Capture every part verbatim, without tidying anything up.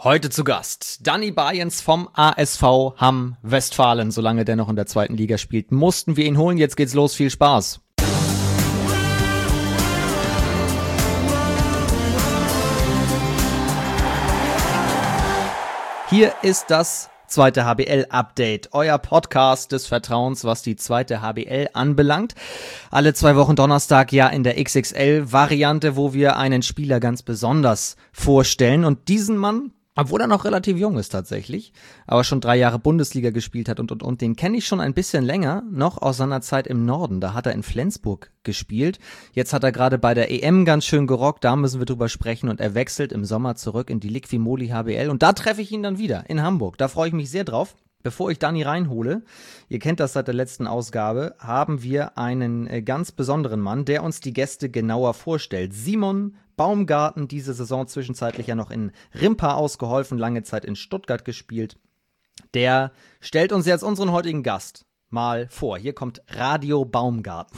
Heute zu Gast Danny Bayens vom A S V Hamm Westfalen. Solange der noch in der zweiten Liga spielt, mussten wir ihn holen. Jetzt geht's los. Viel Spaß. Hier ist das zweite H B L-Update, euer Podcast des Vertrauens, was die zweite H B L anbelangt. Alle zwei Wochen Donnerstag ja in der X X L-Variante, wo wir einen Spieler ganz besonders vorstellen. Und diesen Mann, obwohl er noch relativ jung ist tatsächlich, aber schon drei Jahre Bundesliga gespielt hat und, und, und, den kenne ich schon ein bisschen länger, noch aus seiner Zeit im Norden. Da hat er in Flensburg gespielt. Jetzt hat er gerade bei der E M ganz schön gerockt, da müssen wir drüber sprechen. Und er wechselt im Sommer zurück in die Liqui-Moly H B L. Und da treffe ich ihn dann wieder, in Hamburg. Da freue ich mich sehr drauf. Bevor ich Danny reinhole, ihr kennt das seit der letzten Ausgabe, haben wir einen äh, ganz besonderen Mann, der uns die Gäste genauer vorstellt. Simon Baumgarten, diese Saison zwischenzeitlich ja noch in Rimpa ausgeholfen, lange Zeit in Stuttgart gespielt. Der stellt uns jetzt unseren heutigen Gast mal vor. Hier kommt Radio Baumgarten.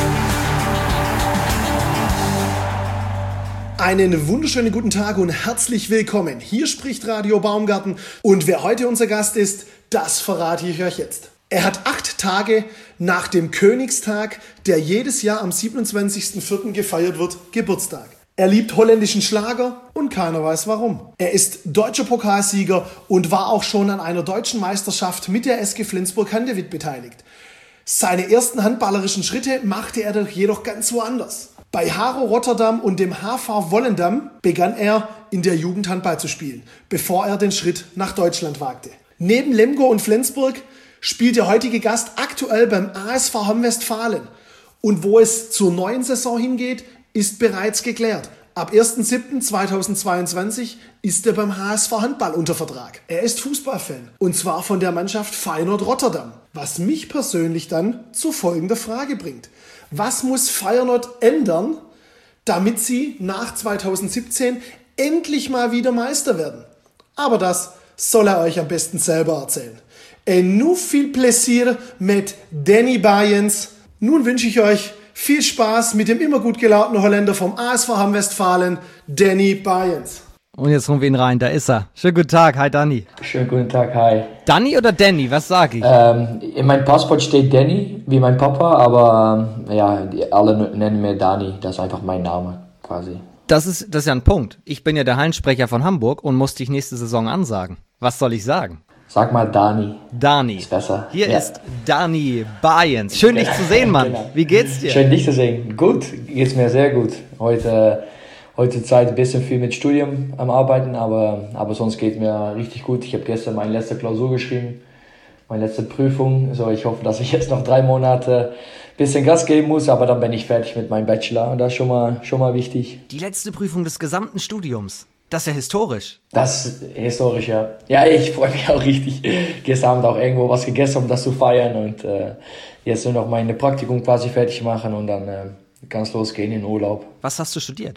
Einen wunderschönen guten Tag und herzlich willkommen. Hier spricht Radio Baumgarten und wer heute unser Gast ist, das verrate ich euch jetzt. Er hat acht Tage nach dem Königstag, der jedes Jahr am siebenundzwanzigsten vierten gefeiert wird, Geburtstag. Er liebt holländischen Schlager und keiner weiß warum. Er ist deutscher Pokalsieger und war auch schon an einer deutschen Meisterschaft mit der S G Flensburg-Handewitt beteiligt. Seine ersten handballerischen Schritte machte er doch jedoch ganz woanders. Bei Haro Rotterdam und dem H V Volendam begann er in der Jugend Handball zu spielen, bevor er den Schritt nach Deutschland wagte. Neben Lemgo und Flensburg spielt der heutige Gast aktuell beim A S V Hamm Westfalen. Und wo es zur neuen Saison hingeht, ist bereits geklärt. Ab ersten siebten zweitausendzweiundzwanzig ist er beim H S V Handball unter Vertrag. Er ist Fußballfan und zwar von der Mannschaft Feyenoord Rotterdam. Was mich persönlich dann zu folgender Frage bringt. Was muss Feyenoord ändern, damit sie nach zweitausendsiebzehn endlich mal wieder Meister werden? Aber das soll er euch am besten selber erzählen. En nu viel Plaisir mit Danny Bayens. Nun wünsche ich euch viel Spaß mit dem immer gut gelaunten Holländer vom A S V Hamm Westfalen, Danny Bayens. Und jetzt holen wir ihn rein, da ist er. Schönen guten Tag, hi Danny. Schönen guten Tag, hi. Danny oder Danny, was sage ich? Ähm, in meinem Passport steht Danny, wie mein Papa, aber ähm, ja, die, alle nennen mir Danny, das ist einfach mein Name quasi. Das ist, das ist ja ein Punkt. Ich bin ja der Hallensprecher von Hamburg und muss dich nächste Saison ansagen. Was soll ich sagen? Sag mal Dani. Dani. Ist besser. Hier ja. ist Danny Bayens. Schön, dich zu sehen, Mann. Genau. Wie geht's dir? Schön, dich zu sehen. Gut, geht's mir sehr gut. Heute, heute Zeit ein bisschen viel mit Studium am Arbeiten, aber, aber sonst geht mir richtig gut. Ich habe gestern meine letzte Klausur geschrieben, meine letzte Prüfung. So, ich hoffe, dass ich jetzt noch drei Monate ein bisschen Gas geben muss, aber dann bin ich fertig mit meinem Bachelor und das ist schon mal, schon mal wichtig. Die letzte Prüfung des gesamten Studiums. Das ist ja historisch. Das ist historisch, ja. Ja, ich freue mich auch richtig. Gestern Abend auch irgendwo was gegessen, um das zu feiern. Und äh, jetzt nur noch meine Praktikum quasi fertig machen und dann äh, kann es losgehen in den Urlaub. Was hast du studiert?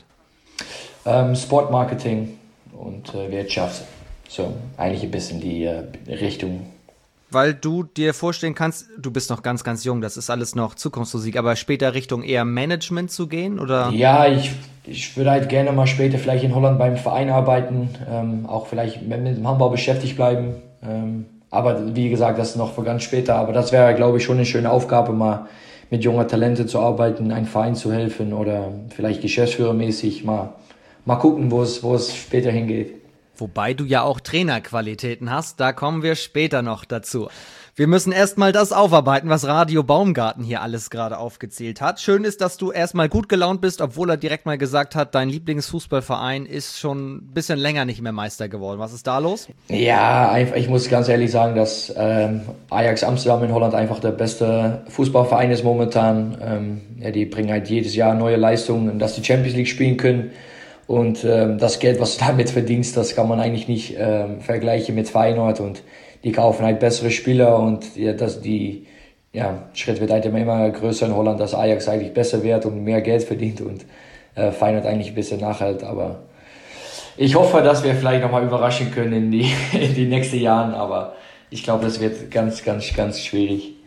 Ähm, Sportmarketing und äh, Wirtschaft. So, eigentlich ein bisschen die äh, Richtung. Weil du dir vorstellen kannst, du bist noch ganz, ganz jung, das ist alles noch Zukunftsmusik, aber später Richtung eher Management zu gehen, oder? Ja, ich, ich würde halt gerne mal später vielleicht in Holland beim Verein arbeiten, ähm, auch vielleicht mit, mit dem Handball beschäftigt bleiben. Ähm, aber wie gesagt, das ist noch für ganz später. Aber das wäre, glaube ich, schon eine schöne Aufgabe, mal mit junger Talente zu arbeiten, einem Verein zu helfen oder vielleicht geschäftsführermäßig mal, mal gucken, wo es, wo es später hingeht. Wobei du ja auch Trainerqualitäten hast, da kommen wir später noch dazu. Wir müssen erstmal das aufarbeiten, was Radio Baumgarten hier alles gerade aufgezählt hat. Schön ist, dass du erstmal gut gelaunt bist, obwohl er direkt mal gesagt hat, dein Lieblingsfußballverein ist schon ein bisschen länger nicht mehr Meister geworden. Was ist da los? Ja, einfach, ich muss ganz ehrlich sagen, dass ähm, Ajax Amsterdam in Holland einfach der beste Fußballverein ist momentan. Ähm, ja, die bringen halt jedes Jahr neue Leistungen, dass die Champions League spielen können. Und ähm, das Geld, was du damit verdienst, das kann man eigentlich nicht ähm, vergleichen mit Feyenoord. Und die kaufen halt bessere Spieler und ja, das, die ja, Schritt wird halt immer, immer größer in Holland, dass Ajax eigentlich besser wird und mehr Geld verdient und äh, Feyenoord eigentlich ein bisschen nachhält. Aber ich hoffe, dass wir vielleicht nochmal überraschen können in die, in die nächsten Jahren, aber ich glaube, das wird ganz, ganz, ganz schwierig.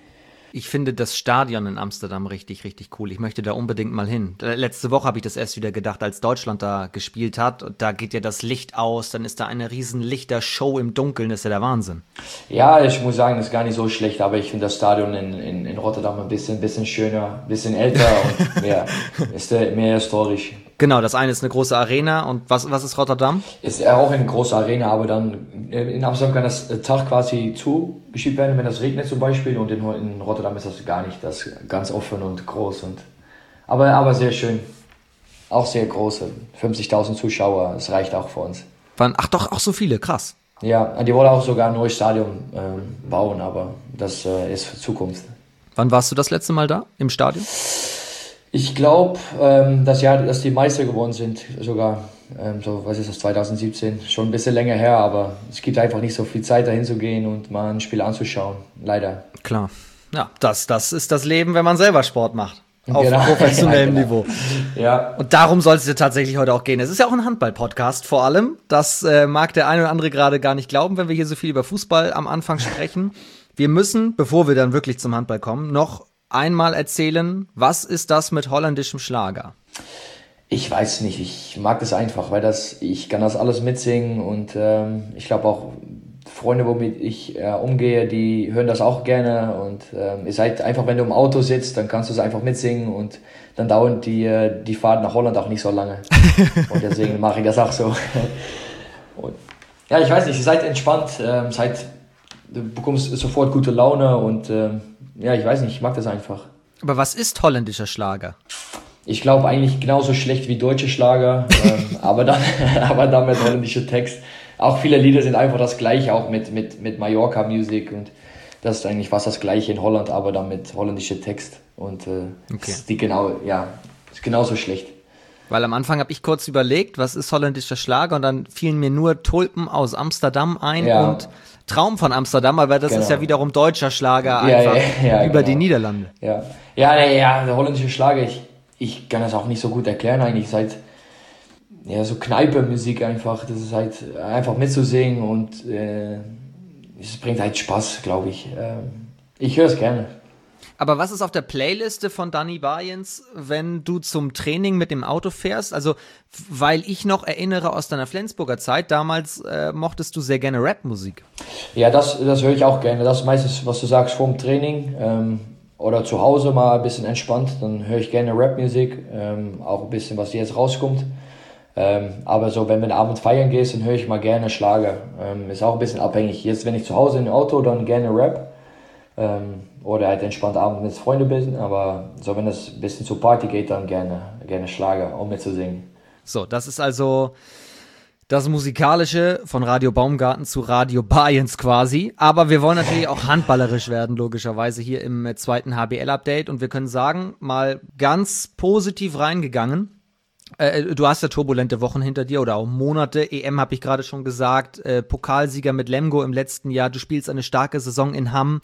Ich finde das Stadion in Amsterdam richtig, richtig cool. Ich möchte da unbedingt mal hin. Letzte Woche habe ich das erst wieder gedacht, als Deutschland da gespielt hat. Und da geht ja das Licht aus, dann ist da eine riesen Lichtershow im Dunkeln. Das ist ja der Wahnsinn. Ja, ich muss sagen, das ist gar nicht so schlecht, aber ich finde das Stadion in, in, in Rotterdam ein bisschen, bisschen schöner, ein bisschen älter und mehr, ist mehr historisch. Genau, das eine ist eine große Arena. Und was, was ist Rotterdam? Ist auch eine große Arena, aber dann in Amsterdam kann das Tag quasi zugeschiebt werden, wenn das regnet zum Beispiel. Und in, in Rotterdam ist das gar nicht. Das ist ganz offen und groß. Und, aber, aber sehr schön. Auch sehr groß. fünfzigtausend Zuschauer, das reicht auch für uns. Ach doch, auch so viele, krass. Ja, die wollen auch sogar ein neues Stadion äh, bauen, aber das äh, ist für Zukunft. Wann warst du das letzte Mal da, im Stadion? Ich glaube, ähm, das Jahr, dass die Meister geworden sind, sogar, ähm, so, was ist das, zwanzig siebzehn, schon ein bisschen länger her, aber es gibt einfach nicht so viel Zeit, dahin zu gehen und mal ein Spiel anzuschauen, leider. Klar, ja, das, das ist das Leben, wenn man selber Sport macht. Auf genau. professionellem ja, genau. Niveau. Ja. Und darum soll es ja tatsächlich heute auch gehen. Es ist ja auch ein Handball-Podcast vor allem. Das äh, mag der eine oder andere gerade gar nicht glauben, wenn wir hier so viel über Fußball am Anfang sprechen. Wir müssen, bevor wir dann wirklich zum Handball kommen, noch einmal erzählen, was ist das mit holländischem Schlager? Ich weiß nicht, ich mag das einfach, weil das, ich kann das alles mitsingen und ähm, ich glaube auch Freunde, womit ich äh, umgehe, die hören das auch gerne und ähm, ihr seid einfach, wenn du im Auto sitzt, dann kannst du es einfach mitsingen und dann dauert die, äh, die Fahrt nach Holland auch nicht so lange und deswegen mache ich das auch so. Und, ja, ich weiß nicht, ihr seid entspannt, ähm, seid, du bekommst sofort gute Laune und ähm, ja, ich weiß nicht, ich mag das einfach. Aber was ist holländischer Schlager? Ich glaube eigentlich genauso schlecht wie deutsche Schlager, ähm, aber dann, aber dann mit holländischer Text. Auch viele Lieder sind einfach das Gleiche, auch mit, mit, mit Mallorca Music und das ist eigentlich fast das Gleiche in Holland, aber dann mit holländischer Text und äh, okay. ist die genau, ja, ist genauso schlecht. Weil am Anfang habe ich kurz überlegt, was ist holländischer Schlager und dann fielen mir nur Tulpen aus Amsterdam ein ja. und Traum von Amsterdam, aber das genau. ist ja wiederum deutscher Schlager ja, einfach ja, ja, über genau. die Niederlande. Ja, ja, ja, ja, der holländische Schlager, ich, ich kann das auch nicht so gut erklären eigentlich, seit ja, so Kneipe-Musik einfach, das ist halt einfach mitzusingen und äh, es bringt halt Spaß, glaube ich. Ähm, ich höre es gerne. Aber was ist auf der Playliste von Danny Barjens, wenn du zum Training mit dem Auto fährst? Also, weil ich noch erinnere aus deiner Flensburger Zeit, damals äh, mochtest du sehr gerne Rapmusik. Ja, das, das höre ich auch gerne. Das ist meistens, was du sagst, vorm Training ähm, oder zu Hause mal ein bisschen entspannt. Dann höre ich gerne Rapmusik, ähm, auch ein bisschen, was jetzt rauskommt. Ähm, aber so, wenn du abends feiern gehst, dann höre ich mal gerne Schlager. Ähm, ist auch ein bisschen abhängig. Jetzt, wenn ich zu Hause im Auto, dann gerne Rap. Ähm, oder halt entspannt abends mit Freunden bin. Aber so, wenn es ein bisschen zur Party geht, dann gerne, gerne Schlager, um mitzusingen. So, das ist also das Musikalische von Radio Baumgarten zu Radio Barjens quasi. Aber wir wollen natürlich auch handballerisch werden, logischerweise hier im zweiten H B L-Update. Und wir können sagen, mal ganz positiv reingegangen. Äh, du hast ja turbulente Wochen hinter dir oder auch Monate. E M habe ich gerade schon gesagt. Äh, Pokalsieger mit Lemgo im letzten Jahr. Du spielst eine starke Saison in Hamm.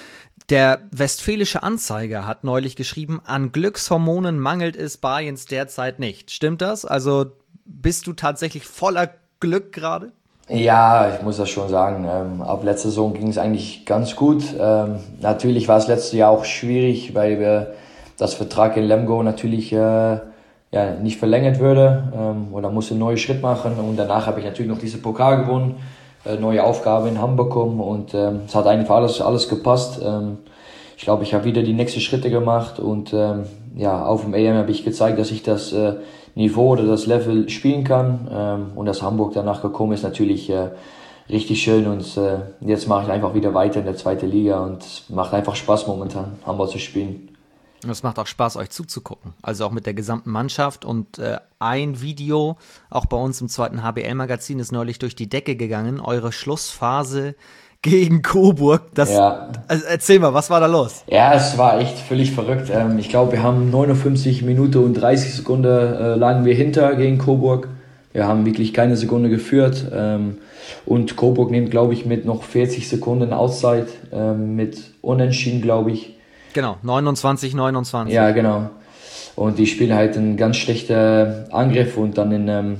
Der Westfälische Anzeiger hat neulich geschrieben, an Glückshormonen mangelt es Barjens derzeit nicht. Stimmt das? Also bist du tatsächlich voller Glück gerade? Ja, ich muss das schon sagen. Ähm, ab letzter Saison ging es eigentlich ganz gut. Ähm, natürlich war es letztes Jahr auch schwierig, weil wir das Vertrag in Lemgo natürlich äh, ja, nicht verlängert würde. Ähm, oder musste einen neuen Schritt machen. Und danach habe ich natürlich noch diese Pokal gewonnen. Neue Aufgabe in Hamm bekommen und ähm, es hat eigentlich alles alles gepasst. Ähm, ich glaube, ich habe wieder die nächsten Schritte gemacht und ähm, ja, auf dem E M habe ich gezeigt, dass ich das äh, Niveau oder das Level spielen kann ähm, und dass Hamburg danach gekommen ist, natürlich äh, richtig schön und äh, jetzt mache ich einfach wieder weiter in der zweiten Liga und es macht einfach Spaß momentan, Hamburg zu spielen. Und es macht auch Spaß, euch zuzugucken. Also auch mit der gesamten Mannschaft. Und äh, ein Video, auch bei uns im zweiten H B L-Magazin, ist neulich durch die Decke gegangen. Eure Schlussphase gegen Coburg. Das, ja. Also erzähl mal, was war da los? Ja, es war echt völlig verrückt. Ähm, ich glaube, wir haben neunundfünfzig Minuten und dreißig Sekunden äh, lagen wir hinter gegen Coburg. Wir haben wirklich keine Sekunde geführt. Ähm, und Coburg nimmt, glaube ich, mit noch vierzig Sekunden Auszeit. Ähm, mit Unentschieden, glaube ich. Genau, neunundzwanzig neunundzwanzig. Ja, genau. Und die spielen halt einen ganz schlechten Angriff und dann in, ähm,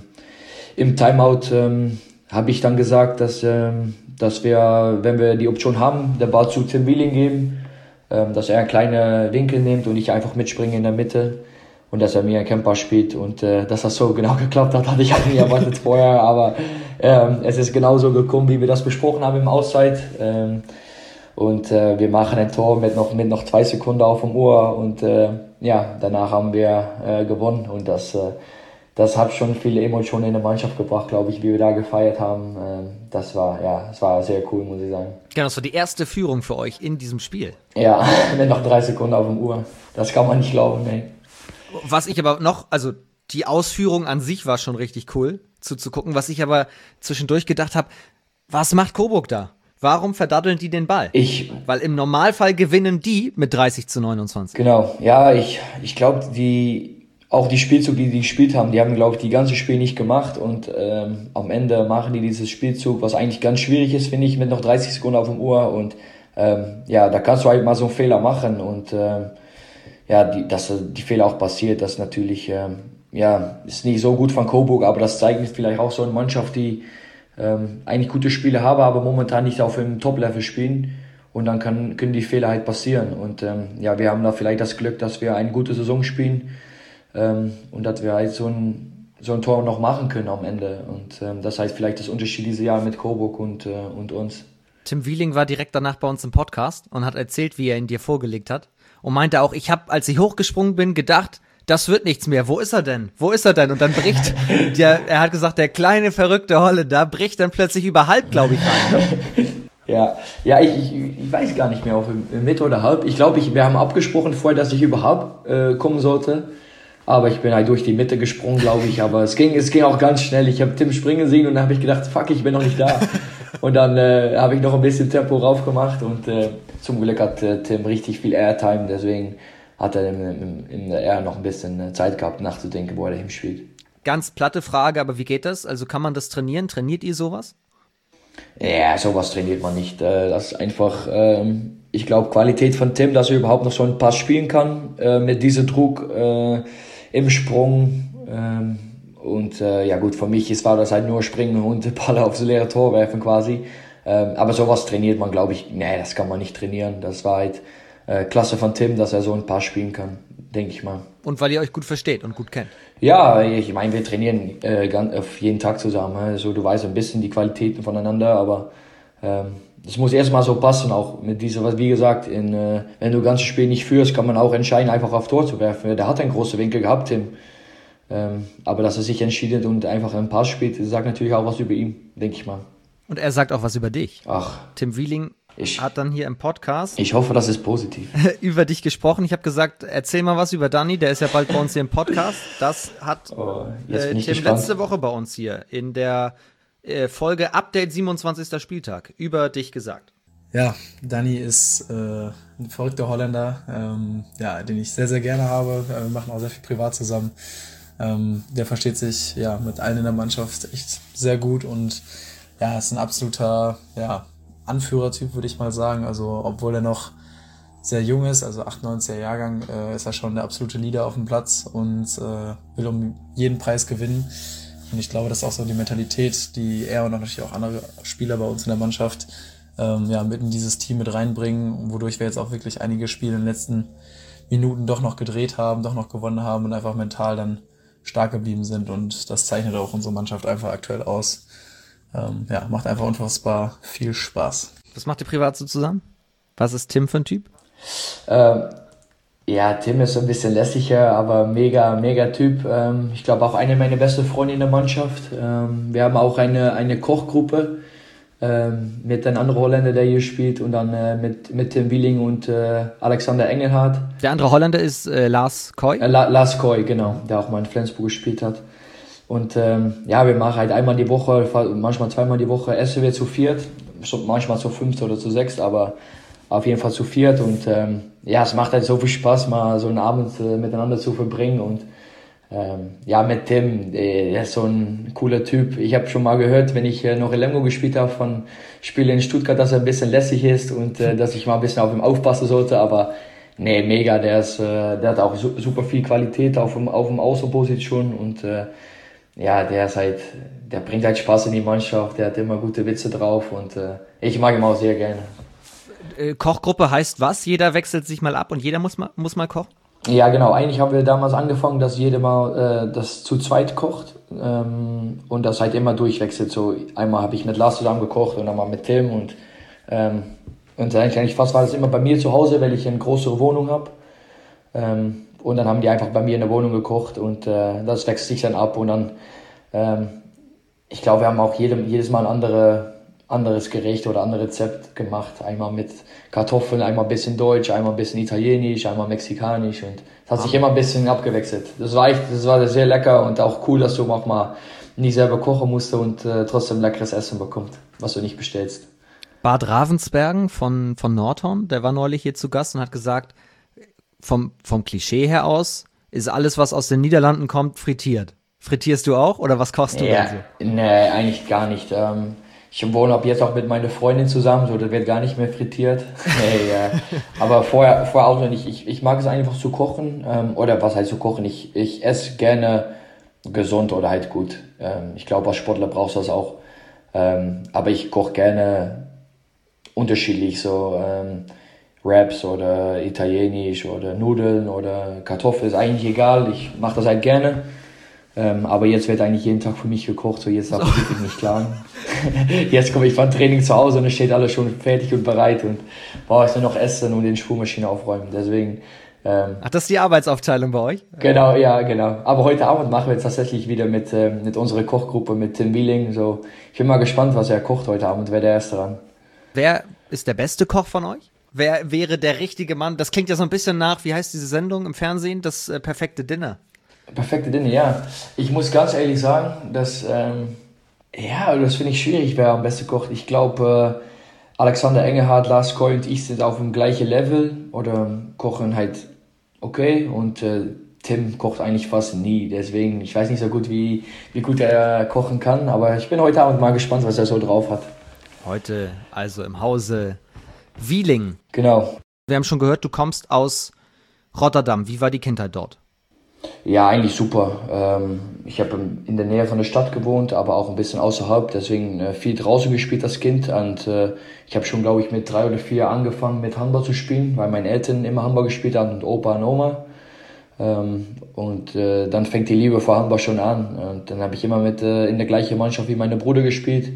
im Timeout ähm, habe ich dann gesagt, dass, ähm, dass wir, wenn wir die Option haben, den Ball zu Tim Wheeling geben ähm, dass er einen kleinen Winkel nimmt und ich einfach mitspringe in der Mitte und dass er mir ein Camper spielt und äh, dass das so genau geklappt hat, hatte ich auch nie erwartet vorher, aber ähm, es ist genauso gekommen, wie wir das besprochen haben im Auszeit. Ähm, und äh, wir machen ein Tor mit noch, mit noch zwei Sekunden auf dem Uhr und äh, ja, danach haben wir äh, gewonnen und das äh, Das hat schon viele Emotionen in der Mannschaft gebracht, glaube ich, wie wir da gefeiert haben. Das war, ja, das war sehr cool, muss ich sagen. Genau, das war die erste Führung für euch in diesem Spiel. Ja, mit noch drei Sekunden auf dem Uhr. Das kann man nicht glauben, nee. Was ich aber noch, also die Ausführung an sich war schon richtig cool zuzugucken. Was ich aber zwischendurch gedacht habe, was macht Coburg da? Warum verdatteln die den Ball? Ich, Weil im Normalfall gewinnen die mit dreißig zu neunundzwanzig. Genau, ja, ich, ich glaube, die... Auch die Spielzug, die die gespielt haben, die haben, glaube ich, die ganze Spiel nicht gemacht und ähm, am Ende machen die dieses Spielzug, was eigentlich ganz schwierig ist, finde ich, mit noch dreißig Sekunden auf dem Uhr und ähm, ja, da kannst du halt mal so einen Fehler machen und ähm, ja, die, dass die Fehler auch passiert, das natürlich, ähm, ja, ist nicht so gut von Coburg, aber das zeigt vielleicht auch so eine Mannschaft, die ähm, eigentlich gute Spiele haben, aber momentan nicht auf dem Top-Level spielen und dann kann, können die Fehler halt passieren und ähm, ja, wir haben da vielleicht das Glück, dass wir eine gute Saison spielen, und dass wir halt so ein, so ein Tor noch machen können am Ende. Und ähm, das heißt vielleicht das Unterschied dieses Jahr mit Coburg und, äh, und uns. Tim Wieling war direkt danach bei uns im Podcast und hat erzählt, wie er ihn dir vorgelegt hat. Und meinte auch, ich habe, als ich hochgesprungen bin, gedacht, das wird nichts mehr. Wo ist er denn? Wo ist er denn? Und dann bricht, der, er hat gesagt, der kleine, verrückte Holländer bricht dann plötzlich über halb, glaube ich, rein. Ne? Ja, ja, ich, ich, ich weiß gar nicht mehr, ob im Mitte oder halb. Ich glaube, ich, wir haben abgesprochen vorher, dass ich überhaupt äh, kommen sollte. Aber ich bin halt durch die Mitte gesprungen, glaube ich. Aber es ging, es ging auch ganz schnell. Ich habe Tim springen sehen und dann habe ich gedacht, fuck, ich bin noch nicht da. Und dann äh, habe ich noch ein bisschen Tempo rauf gemacht. Und äh, zum Glück hat äh, Tim richtig viel Airtime. Deswegen hat er in, in, in der Air noch ein bisschen Zeit gehabt, nachzudenken, wo er dahin spielt. Ganz platte Frage, aber wie geht das? Also kann man das trainieren? Trainiert ihr sowas? Ja, sowas trainiert man nicht. Das ist einfach, ähm, ich glaube, Qualität von Tim, dass er überhaupt noch so einen Pass spielen kann, äh, mit diesem Druck äh, im Sprung. Ähm, und äh, ja gut, für mich ist, war das halt nur springen und den Ball aufs leere Tor werfen quasi. Ähm, aber sowas trainiert man, glaube ich, nee, das kann man nicht trainieren. Das war halt äh, klasse von Tim, dass er so einen Pass spielen kann, denke ich mal. Und weil ihr euch gut versteht und gut kennt. Ja, ich meine, wir trainieren äh, ganz, auf jeden Tag zusammen. Also du weißt ein bisschen die Qualitäten voneinander, aber ähm, das muss erstmal so passen, auch mit dieser, was wie gesagt, in, äh, wenn du das ganze Spiel nicht führst, kann man auch entscheiden, einfach auf Tor zu werfen. Der hat einen großen Winkel gehabt, Tim. Ähm, aber dass er sich entschieden und einfach einen Pass spielt, sagt natürlich auch was über ihn, denke ich mal. Und er sagt auch was über dich. Ach. Tim Wieling ich, hat dann hier im Podcast ich hoffe, das ist positiv. über dich gesprochen. Ich habe gesagt, erzähl mal was über Dani, der ist ja bald bei uns hier im Podcast. Das hat oh, äh, Tim gespannt. letzte Woche bei uns hier in der äh, Folge Update siebenundzwanzigster Spieltag über dich gesagt. Ja, Dani ist äh, ein verrückter Holländer, ähm, ja, den ich sehr, sehr gerne habe. Wir machen auch sehr viel privat zusammen. Ähm, der versteht sich ja mit allen in der Mannschaft echt sehr gut und ja, ist ein absoluter ja, Anführertyp, würde ich mal sagen. Also obwohl er noch sehr jung ist, also achtundneunziger Jahrgang, äh, ist er schon der absolute Leader auf dem Platz und äh, will um jeden Preis gewinnen. Und ich glaube, das ist auch so die Mentalität, die er und natürlich auch andere Spieler bei uns in der Mannschaft ähm, ja, mit in dieses Team mit reinbringen, wodurch wir jetzt auch wirklich einige Spiele in den letzten Minuten doch noch gedreht haben, doch noch gewonnen haben und einfach mental dann stark geblieben sind. Und das zeichnet auch unsere Mannschaft einfach aktuell aus. Ähm, ja, macht einfach unfassbar viel Spaß. Was macht ihr privat so zusammen? Was ist Tim für ein Typ? Ähm, ja, Tim ist ein bisschen lässiger, aber mega, mega Typ. Ähm, ich glaube auch eine meiner besten Freunde in der Mannschaft. Ähm, wir haben auch eine, eine Kochgruppe ähm, mit einem anderen Holländer, der hier spielt und dann äh, mit, mit Tim Wieling und äh, Alexander Engelhardt. Der andere Holländer ist äh, Lars Koy? Äh, La- Lars Koy, genau, der auch mal in Flensburg gespielt hat. Und ähm, ja, wir machen halt einmal die Woche, manchmal zweimal die Woche essen wir zu viert, manchmal zu fünft oder zu sechst, aber auf jeden Fall zu viert. Und ähm, ja, es macht halt so viel Spaß, mal so einen Abend äh, miteinander zu verbringen. Und ähm, ja, mit Tim, der ist so ein cooler Typ. Ich habe schon mal gehört, wenn ich äh, noch in Lemgo gespielt habe, von Spielen in Stuttgart, dass er ein bisschen lässig ist und äh, dass ich mal ein bisschen auf ihn aufpassen sollte. Aber nee, mega, der, ist, äh, der hat auch su- super viel Qualität auf dem, auf dem Außenposition und äh, ja, der ist halt, der bringt halt Spaß in die Mannschaft, der hat immer gute Witze drauf und äh, ich mag ihn auch sehr gerne. Äh, Kochgruppe heißt was? Jeder wechselt sich mal ab und jeder muss mal, muss mal kochen? Ja, genau. Eigentlich haben wir damals angefangen, dass jeder mal äh, das zu zweit kocht ähm, und das halt immer durchwechselt. So einmal habe ich mit Lars zusammen gekocht und dann mal mit Tim und ähm, und eigentlich fast war das immer bei mir zu Hause, weil ich eine größere Wohnung habe. Ähm, und dann haben die einfach bei mir in der Wohnung gekocht und äh, das wechselt sich dann ab und dann ähm, ich glaube, wir haben auch jedem, jedes Mal ein andere, anderes Gericht oder ein anderes Rezept gemacht. Einmal mit Kartoffeln, einmal ein bisschen Deutsch, einmal ein bisschen Italienisch, einmal Mexikanisch. Und es hat sich immer ein bisschen abgewechselt. Das war echt, das war sehr lecker und auch cool, dass du auch mal nicht selber kochen musst und äh, trotzdem leckeres Essen bekommst, was du nicht bestellst. Bart Ravensbergen von, von Nordhorn, der war neulich hier zu Gast und hat gesagt, vom, vom Klischee her aus ist alles, was aus den Niederlanden kommt, frittiert. Frittierst du auch oder was kochst du ja, denn so? Nee, eigentlich gar nicht. Ähm, ich wohne ab jetzt auch mit meiner Freundin zusammen, so das wird gar nicht mehr frittiert. nee, äh, aber vorher, vorher auch noch nicht. Ich, ich mag es einfach zu kochen ähm, oder was heißt zu kochen? Ich, ich esse gerne gesund oder halt gut. Ähm, ich glaube, als Sportler brauchst du das auch. Ähm, aber ich koche gerne unterschiedlich, so ähm, Wraps oder Italienisch oder Nudeln oder Kartoffeln, ist eigentlich egal. Ich mache das halt gerne. Ähm, aber jetzt wird eigentlich jeden Tag für mich gekocht, so jetzt darf ich wirklich nicht klagen. Jetzt komme ich vom Training zu Hause und es steht alles schon fertig und bereit und brauche ich nur noch essen und in die Spülmaschine aufräumen. Deswegen. Ähm, Ach, das ist die Arbeitsaufteilung bei euch? Genau, ja, genau. Aber heute Abend machen wir jetzt tatsächlich wieder mit, ähm, mit unserer Kochgruppe, mit Tim Wieling. So, ich bin mal gespannt, was er kocht heute Abend, wer der Erste dran. Wer ist der beste Koch von euch? Wer wäre der richtige Mann? Das klingt ja so ein bisschen nach, wie heißt diese Sendung im Fernsehen? Das äh, perfekte Dinner. Perfekte Dinge, ja. Ich muss ganz ehrlich sagen, dass, ähm, ja, das finde ich schwierig, wer am besten kocht. Ich glaube, äh, Alexander Engelhardt, Lars Koy und ich sind auf dem gleichen Level oder kochen halt okay und äh, Tim kocht eigentlich fast nie. Deswegen, ich weiß nicht so gut, wie, wie gut er kochen kann, aber ich bin heute Abend mal gespannt, was er so drauf hat. Heute also im Hause Wieling. Genau. Wir haben schon gehört, du kommst aus Rotterdam. Wie war die Kindheit dort? Ja, eigentlich super. Ähm, ich habe in der Nähe von der Stadt gewohnt, aber auch ein bisschen außerhalb, deswegen äh, viel draußen gespielt als Kind und äh, ich habe schon, glaube ich, mit drei oder vier angefangen mit Handball zu spielen, weil meine Eltern immer Handball gespielt haben und Opa und Oma. Ähm, und äh, dann fängt die Liebe für Handball schon an und dann habe ich immer mit äh, in der gleichen Mannschaft wie meine Bruder gespielt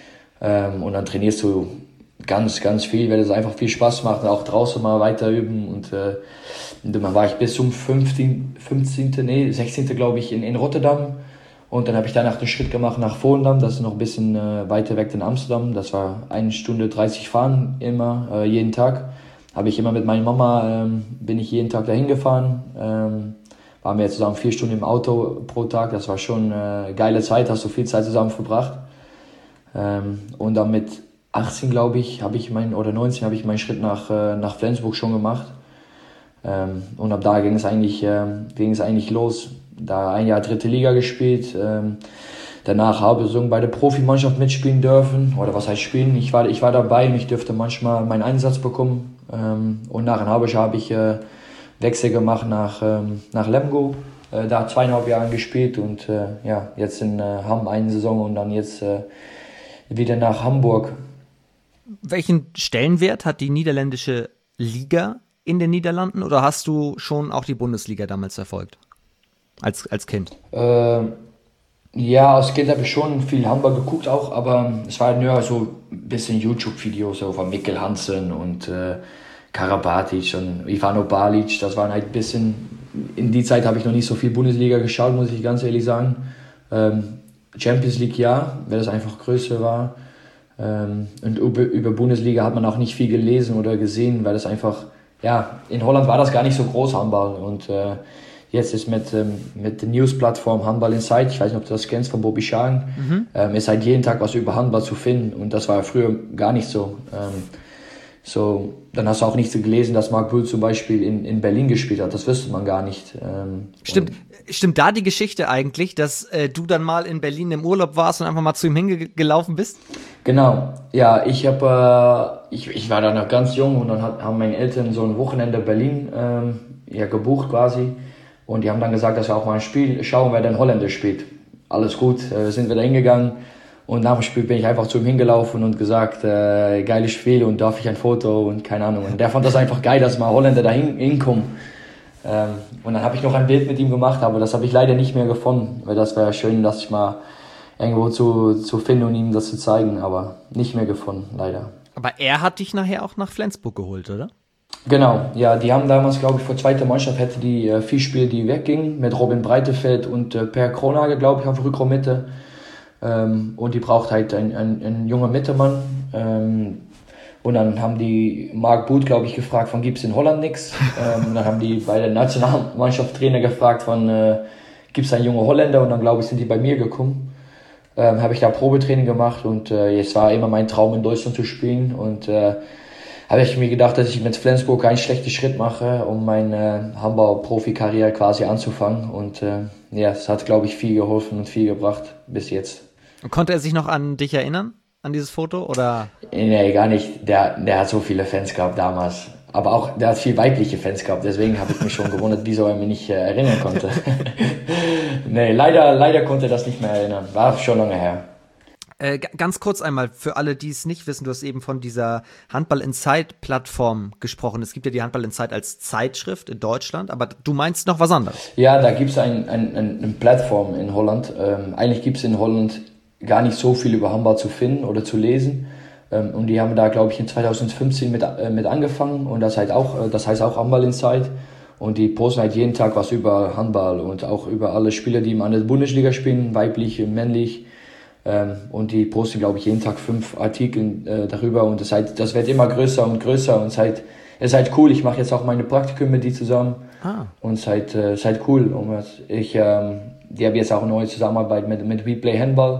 ähm, und dann trainierst du ganz, ganz viel, weil es einfach viel Spaß macht, auch draußen mal weiter üben und äh, dann war ich bis zum fünfzehnten, fünfzehnten nee, sechzehnten glaube ich in, in Rotterdam und dann habe ich danach den Schritt gemacht nach Volendam, das ist noch ein bisschen äh, weiter weg in Amsterdam, das war eine Stunde dreißig fahren immer, äh, jeden Tag, habe ich immer mit meiner Mama, ähm, bin ich jeden Tag dahin gefahren, ähm, waren wir zusammen vier Stunden im Auto pro Tag, das war schon eine geile Zeit, hast du viel Zeit zusammen verbracht ähm, und dann mit achtzehn glaube ich, habe ich mein, oder neunzehn habe ich meinen Schritt nach, äh, nach Flensburg schon gemacht. Ähm, und ab da ging es eigentlich, äh, ging es eigentlich los. Da ein Jahr dritte Liga gespielt. Ähm, danach habe ich so bei der Profimannschaft mitspielen dürfen. Oder was heißt spielen? Ich war, ich war dabei und ich dürfte manchmal meinen Einsatz bekommen. Ähm, und nach ein halbes Jahr habe ich äh, Wechsel gemacht nach, ähm, nach Lemgo. Äh, da zweieinhalb Jahre gespielt und äh, ja, jetzt in äh, Hamm eine Saison und dann jetzt äh, wieder nach Hamburg. Welchen Stellenwert hat die niederländische Liga in den Niederlanden oder hast du schon auch die Bundesliga damals verfolgt? Als, als Kind? Äh, ja, als Kind habe ich schon viel Handball geguckt auch, aber es war nur so ein bisschen YouTube-Videos so von Mikkel Hansen und äh, Karabatic und Ivano Balic. Das waren halt ein bisschen, in die Zeit habe ich noch nicht so viel Bundesliga geschaut, muss ich ganz ehrlich sagen. Ähm, Champions League ja, weil das einfach größer war. Ähm, und über, über Bundesliga hat man auch nicht viel gelesen oder gesehen, weil das einfach, ja, in Holland war das gar nicht so groß, Handball. Und äh, jetzt ist mit, ähm, mit der News-Plattform Handball Inside, ich weiß nicht, ob du das kennst, von Bobby Schagen, mhm. ähm, ist halt jeden Tag was über Handball zu finden. Und das war früher gar nicht so. Ähm, so, dann hast du auch nicht so gelesen, dass Marc Bull zum Beispiel in, in Berlin gespielt hat. Das wüsste man gar nicht. Ähm, Stimmt. Stimmt da die Geschichte eigentlich, dass äh, du dann mal in Berlin im Urlaub warst und einfach mal zu ihm hingelaufen bist? Genau, ja, ich habe, äh, ich, ich war da noch ganz jung und dann hat, haben meine Eltern so ein Wochenende Berlin ähm, ja, gebucht quasi und die haben dann gesagt, dass wir auch mal ein Spiel schauen, wer denn Holländer spielt. Alles gut, äh, sind wir da hingegangen Und nach dem Spiel bin ich einfach zu ihm hingelaufen und gesagt, äh, geiles Spiel und darf ich ein Foto und keine Ahnung. Und der fand das einfach geil, dass mal Holländer da hin, hinkommen. Ähm, und dann habe ich noch ein Bild mit ihm gemacht, aber das habe ich leider nicht mehr gefunden, weil das wäre schön, dass ich mal irgendwo zu, zu finden und ihm das zu zeigen, aber nicht mehr gefunden, leider. Aber er hat dich nachher auch nach Flensburg geholt, oder? Genau, ja, die haben damals, glaube ich, vor zweiter Mannschaft hätte die äh, vier Spiele, die weggingen, mit Robin Breitefeld und äh, Per Kronhage, glaube ich, auf Rückraummitte. Ähm, und die braucht halt einen ein junger Mittelmann. Ähm, und dann haben die Mark Boot, glaube ich, gefragt, von gibt's in Holland nix? Ähm, dann haben die bei der Nationalmannschaft Trainer gefragt, von äh, gibt's einen jungen Holländer? Und dann, glaube ich, sind die bei mir gekommen. Ähm, habe ich da Probetraining gemacht und äh, es war immer mein Traum, in Deutschland zu spielen. Und äh, habe ich mir gedacht, dass ich mit Flensburg einen schlechten Schritt mache, um meine Handball-Profi-Karriere quasi anzufangen. Und äh, ja, es hat, glaube ich, viel geholfen und viel gebracht bis jetzt. Und konnte er sich noch an dich erinnern, an dieses Foto, oder? Nee, gar nicht. Der, der hat so viele Fans gehabt damals. Aber auch, der hat viel weibliche Fans gehabt. Deswegen habe ich mich schon gewundert, wieso er mich nicht äh, erinnern konnte. Nee, leider, leider konnte er das nicht mehr erinnern. War schon lange her. Äh, g- ganz kurz einmal, für alle, die es nicht wissen, du hast eben von dieser Handball-Inside-Plattform gesprochen. Es gibt ja die Handball-Inside als Zeitschrift in Deutschland, aber du meinst noch was anderes. Ja, da gibt es ein, ein, ein, eine Plattform in Holland. Ähm, eigentlich gibt es in Holland gar nicht so viel über Handball zu finden oder zu lesen. Ähm, und die haben da, glaube ich, in zwanzig fünfzehn mit, äh, mit angefangen. Und das, halt auch, äh, das heißt auch Handball Inside. Und die posten halt jeden Tag was über Handball und auch über alle Spieler, die an der Bundesliga spielen, weiblich, männlich. Ähm, und die posten, glaube ich, jeden Tag fünf Artikel äh, darüber. Und das, halt, das wird immer größer und größer. Und es ist halt, es ist halt cool. Ich mache jetzt auch meine Praktikum mit die zusammen. Ah. Und es ist halt, äh, es ist halt cool. Und ich, ähm, die haben jetzt auch eine neue Zusammenarbeit mit, mit WePlay Handball.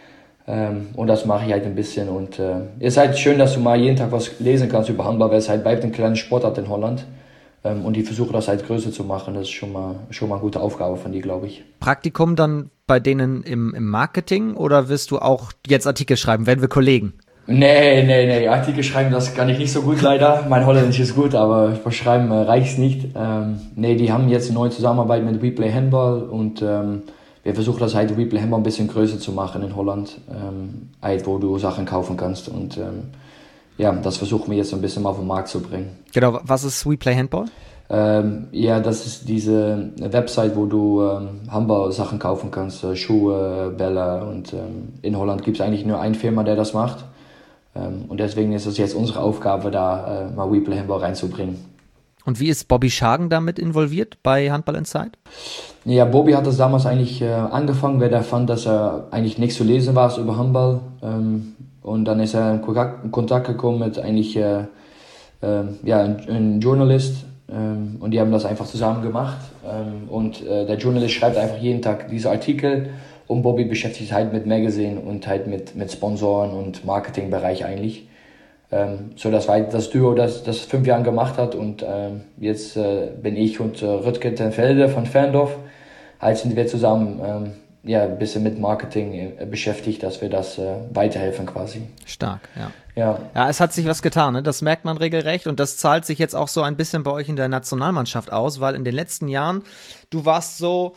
Ähm, und das mache ich halt ein bisschen. Und äh, es ist halt schön, dass du mal jeden Tag was lesen kannst über Handball, weil es halt bleibt ein kleiner Sportart in Holland. Ähm, und die versuchen das halt größer zu machen. Das ist schon mal, schon mal eine gute Aufgabe von dir, glaube ich. Praktikum dann bei denen im, im Marketing oder wirst du auch jetzt Artikel schreiben? Werden wir Kollegen? Nee, nee, nee, Artikel schreiben, das kann ich nicht so gut leider. Mein Holländisch ist gut, aber für Schreiben äh, reicht's nicht. Ähm, nee, die haben jetzt eine neue Zusammenarbeit mit WePlay Handball und ähm, wir versuchen das halt WePlay Handball ein bisschen größer zu machen in Holland, ähm, halt, wo du Sachen kaufen kannst und ähm, ja, das versuchen wir jetzt ein bisschen mal auf den Markt zu bringen. Genau, was ist WePlay Handball? Ähm, ja, das ist diese Website, wo du ähm, Handball-Sachen kaufen kannst, äh, Schuhe, Bälle und ähm, in Holland gibt es eigentlich nur eine Firma, der das macht ähm, und deswegen ist es jetzt unsere Aufgabe, da äh, mal WePlay Handball reinzubringen. Und wie ist Bobby Schagen damit involviert bei Handball Inside? Ja, Bobby hat das damals eigentlich äh, angefangen, weil er fand, dass er eigentlich nichts zu lesen war über Handball ähm, und dann ist er in Kontakt, in Kontakt gekommen mit eigentlich äh, äh, ja, ein, ein Journalist. Ähm, und die haben das einfach zusammen gemacht. Ähm, und äh, der Journalist schreibt einfach jeden Tag diese Artikel und Bobby beschäftigt sich halt mit Magazine und halt mit, mit Sponsoren und Marketingbereich eigentlich. Ähm, so dass wir das Duo das, das fünf Jahre gemacht hat und ähm, jetzt äh, bin ich und äh, Rüdger Tenfelde von Ferndorf. Halt sind wir zusammen ähm, ja, ein bisschen mit Marketing äh, beschäftigt, dass wir das äh, weiterhelfen quasi. Stark, ja. Ja. Ja, es hat sich was getan, ne? Das merkt man regelrecht und das zahlt sich jetzt auch so ein bisschen bei euch in der Nationalmannschaft aus, weil in den letzten Jahren, du warst so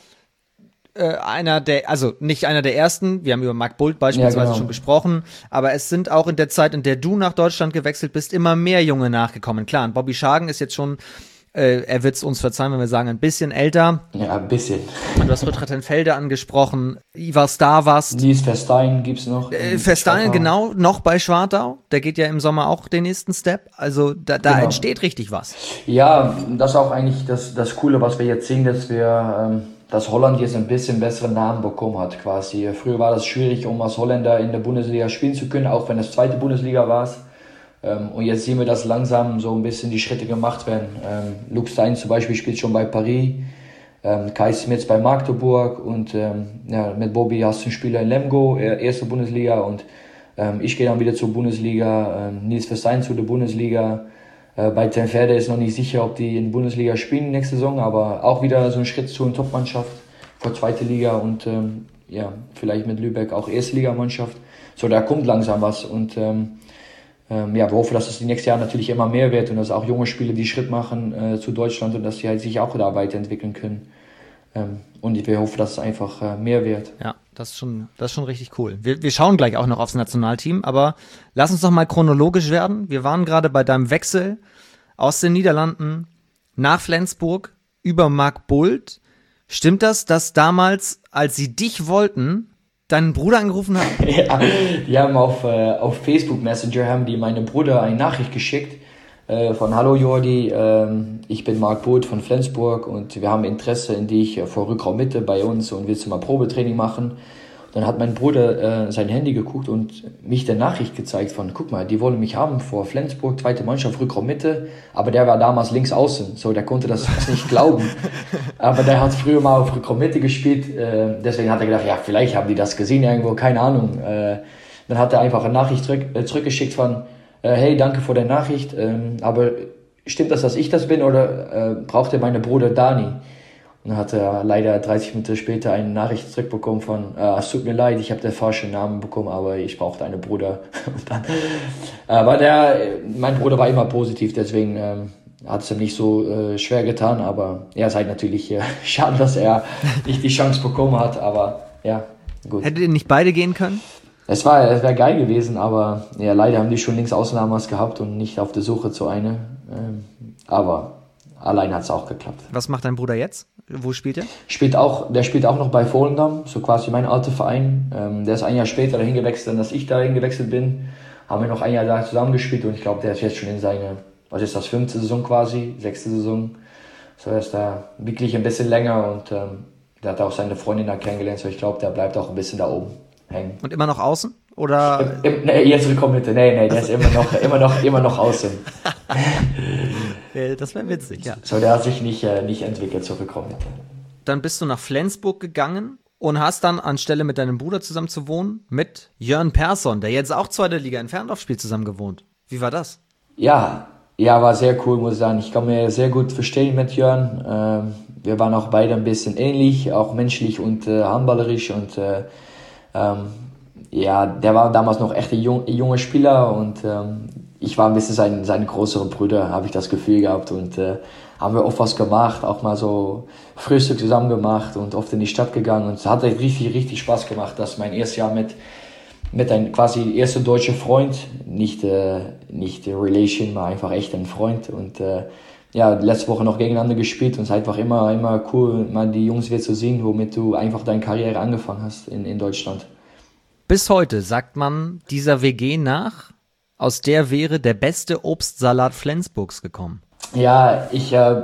äh, einer der, also nicht einer der ersten, wir haben über Mark Bult beispielsweise ja, genau. schon gesprochen, aber es sind auch in der Zeit, in der du nach Deutschland gewechselt bist, immer mehr Junge nachgekommen. Klar, und Bobby Schagen ist jetzt schon, äh, er wird es uns verzeihen, wenn wir sagen, ein bisschen älter. Ja, ein bisschen. Du hast Rüdger Tenfelde angesprochen, Ivar Starvast. Nils Verstein gibt's noch. Äh, Verstein, genau, noch bei Schwartau. Der geht ja im Sommer auch den nächsten Step. Also da, da genau. entsteht richtig was. Ja, das ist auch eigentlich das, das Coole, was wir jetzt sehen, dass wir, ähm, dass Holland jetzt ein bisschen besseren Namen bekommen hat quasi. Früher war das schwierig, um als Holländer in der Bundesliga spielen zu können, auch wenn es zweite Bundesliga war. Ähm, und jetzt sehen wir, dass langsam so ein bisschen die Schritte gemacht werden. Ähm, Luke Stein zum Beispiel spielt schon bei Paris. Ähm, Kai Smits bei Magdeburg und ähm, ja, mit Bobby hast du einen Spieler in Lemgo, erste Bundesliga und ähm, ich gehe dann wieder zur Bundesliga, ähm, Nils Verstein zu der Bundesliga. Äh, bei Tenferde ist noch nicht sicher, ob die in der Bundesliga spielen nächste Saison, aber auch wieder so ein Schritt zu einer Top-Mannschaft vor zweite Liga und ähm, ja, vielleicht mit Lübeck auch Erstligamannschaft. So, da kommt langsam was und ähm, ähm, ja, wir hoffen, dass es die nächsten Jahre natürlich immer mehr wird und dass auch junge Spieler die Schritt machen äh, zu Deutschland und dass sie halt sich auch da weiterentwickeln können. Ähm, und wir hoffen, dass es einfach äh, mehr wird. Ja, Das ist schon, das ist schon richtig cool. Wir, wir schauen gleich auch noch aufs Nationalteam, aber lass uns doch mal chronologisch werden. Wir waren gerade bei deinem Wechsel aus den Niederlanden nach Flensburg über Marc Bult. Stimmt das, dass damals, als sie dich wollten, deinen Bruder angerufen haben? Ja, die haben auf, äh, auf Facebook Messenger haben die meinem Bruder eine Nachricht geschickt äh, von Hallo Jordi, ähm, ich bin Marc Bult von Flensburg und wir haben Interesse in dich vor Rückraummitte bei uns und willst du mal Probetraining machen? Dann hat mein Bruder äh, sein Handy geguckt und mich der Nachricht gezeigt von, guck mal, die wollen mich haben vor Flensburg, zweite Mannschaft, Rückraummitte, aber der war damals links außen, so der konnte das nicht glauben. Aber der hat früher mal auf Rückraummitte gespielt, äh, deswegen hat er gedacht, ja, vielleicht haben die das gesehen irgendwo, keine Ahnung. Äh, dann hat er einfach eine Nachricht zurück, äh, zurückgeschickt von, äh, hey, danke für deine Nachricht, äh, aber stimmt das, dass ich das bin oder äh, braucht ihr meine Bruder Dani? Und dann hat er leider dreißig Minuten später eine Nachricht zurückbekommen von, äh, es tut mir leid, ich habe den falschen Namen bekommen, aber ich brauchte einen Bruder. Und dann, aber der, mein Bruder war immer positiv, deswegen ähm, hat es ihm nicht so äh, schwer getan, aber ja, es ist halt natürlich äh, schade, dass er nicht die Chance bekommen hat, aber ja, gut. Hättet ihr nicht beide gehen können? Es war, es wäre geil gewesen, aber ja, leider haben die schon links außen damals gehabt und nicht auf der Suche zu einer, ähm, aber allein hat es auch geklappt. Was macht dein Bruder jetzt? Wo spielt er? Spielt auch, der spielt auch noch bei Volendam, so quasi mein alter Verein. Ähm, der ist ein Jahr später dahin gewechselt, als ich dahin gewechselt bin. Haben wir noch ein Jahr da zusammengespielt und ich glaube, der ist jetzt schon in seine, was ist das, fünfte Saison quasi, sechste Saison. So, er ist da wirklich ein bisschen länger und ähm, der hat auch seine Freundin da kennengelernt, so ich glaube, der bleibt auch ein bisschen da oben hängen. Und immer noch außen? Oder? Im, im, nee, jetzt willkommen bitte. Nee, nee, der ist immer noch, immer noch, immer noch außen. Das wäre witzig, ja. So, der hat sich nicht, äh, nicht entwickelt, zurückkommen. Dann bist du nach Flensburg gegangen und hast dann, anstelle mit deinem Bruder zusammen zu wohnen, mit Jörn Persson, der jetzt auch zweite Liga in Ferndorf spielt, zusammen gewohnt. Wie war das? Ja, ja, war sehr cool, muss ich sagen. Ich kann mir sehr gut verstehen mit Jörn. Ähm, wir waren auch beide ein bisschen ähnlich, auch menschlich und äh, handballerisch und äh, ähm, ja, der war damals noch echt ein jung, junger Spieler und ähm, ich war ein bisschen sein, sein größerer Bruder, habe ich das Gefühl gehabt und äh, haben wir oft was gemacht, auch mal so Frühstück zusammen gemacht und oft in die Stadt gegangen und es hat richtig, richtig Spaß gemacht, dass mein erstes Jahr mit, mit einem quasi erster deutscher Freund, nicht, äh, nicht Relation, war einfach echt ein Freund und äh, ja, letzte Woche noch gegeneinander gespielt und es ist einfach immer, immer cool, mal die Jungs wieder zu sehen, womit du einfach deine Karriere angefangen hast in, in Deutschland. Bis heute sagt man dieser W G nach, aus der wäre der beste Obstsalat Flensburgs gekommen. Ja, ich äh,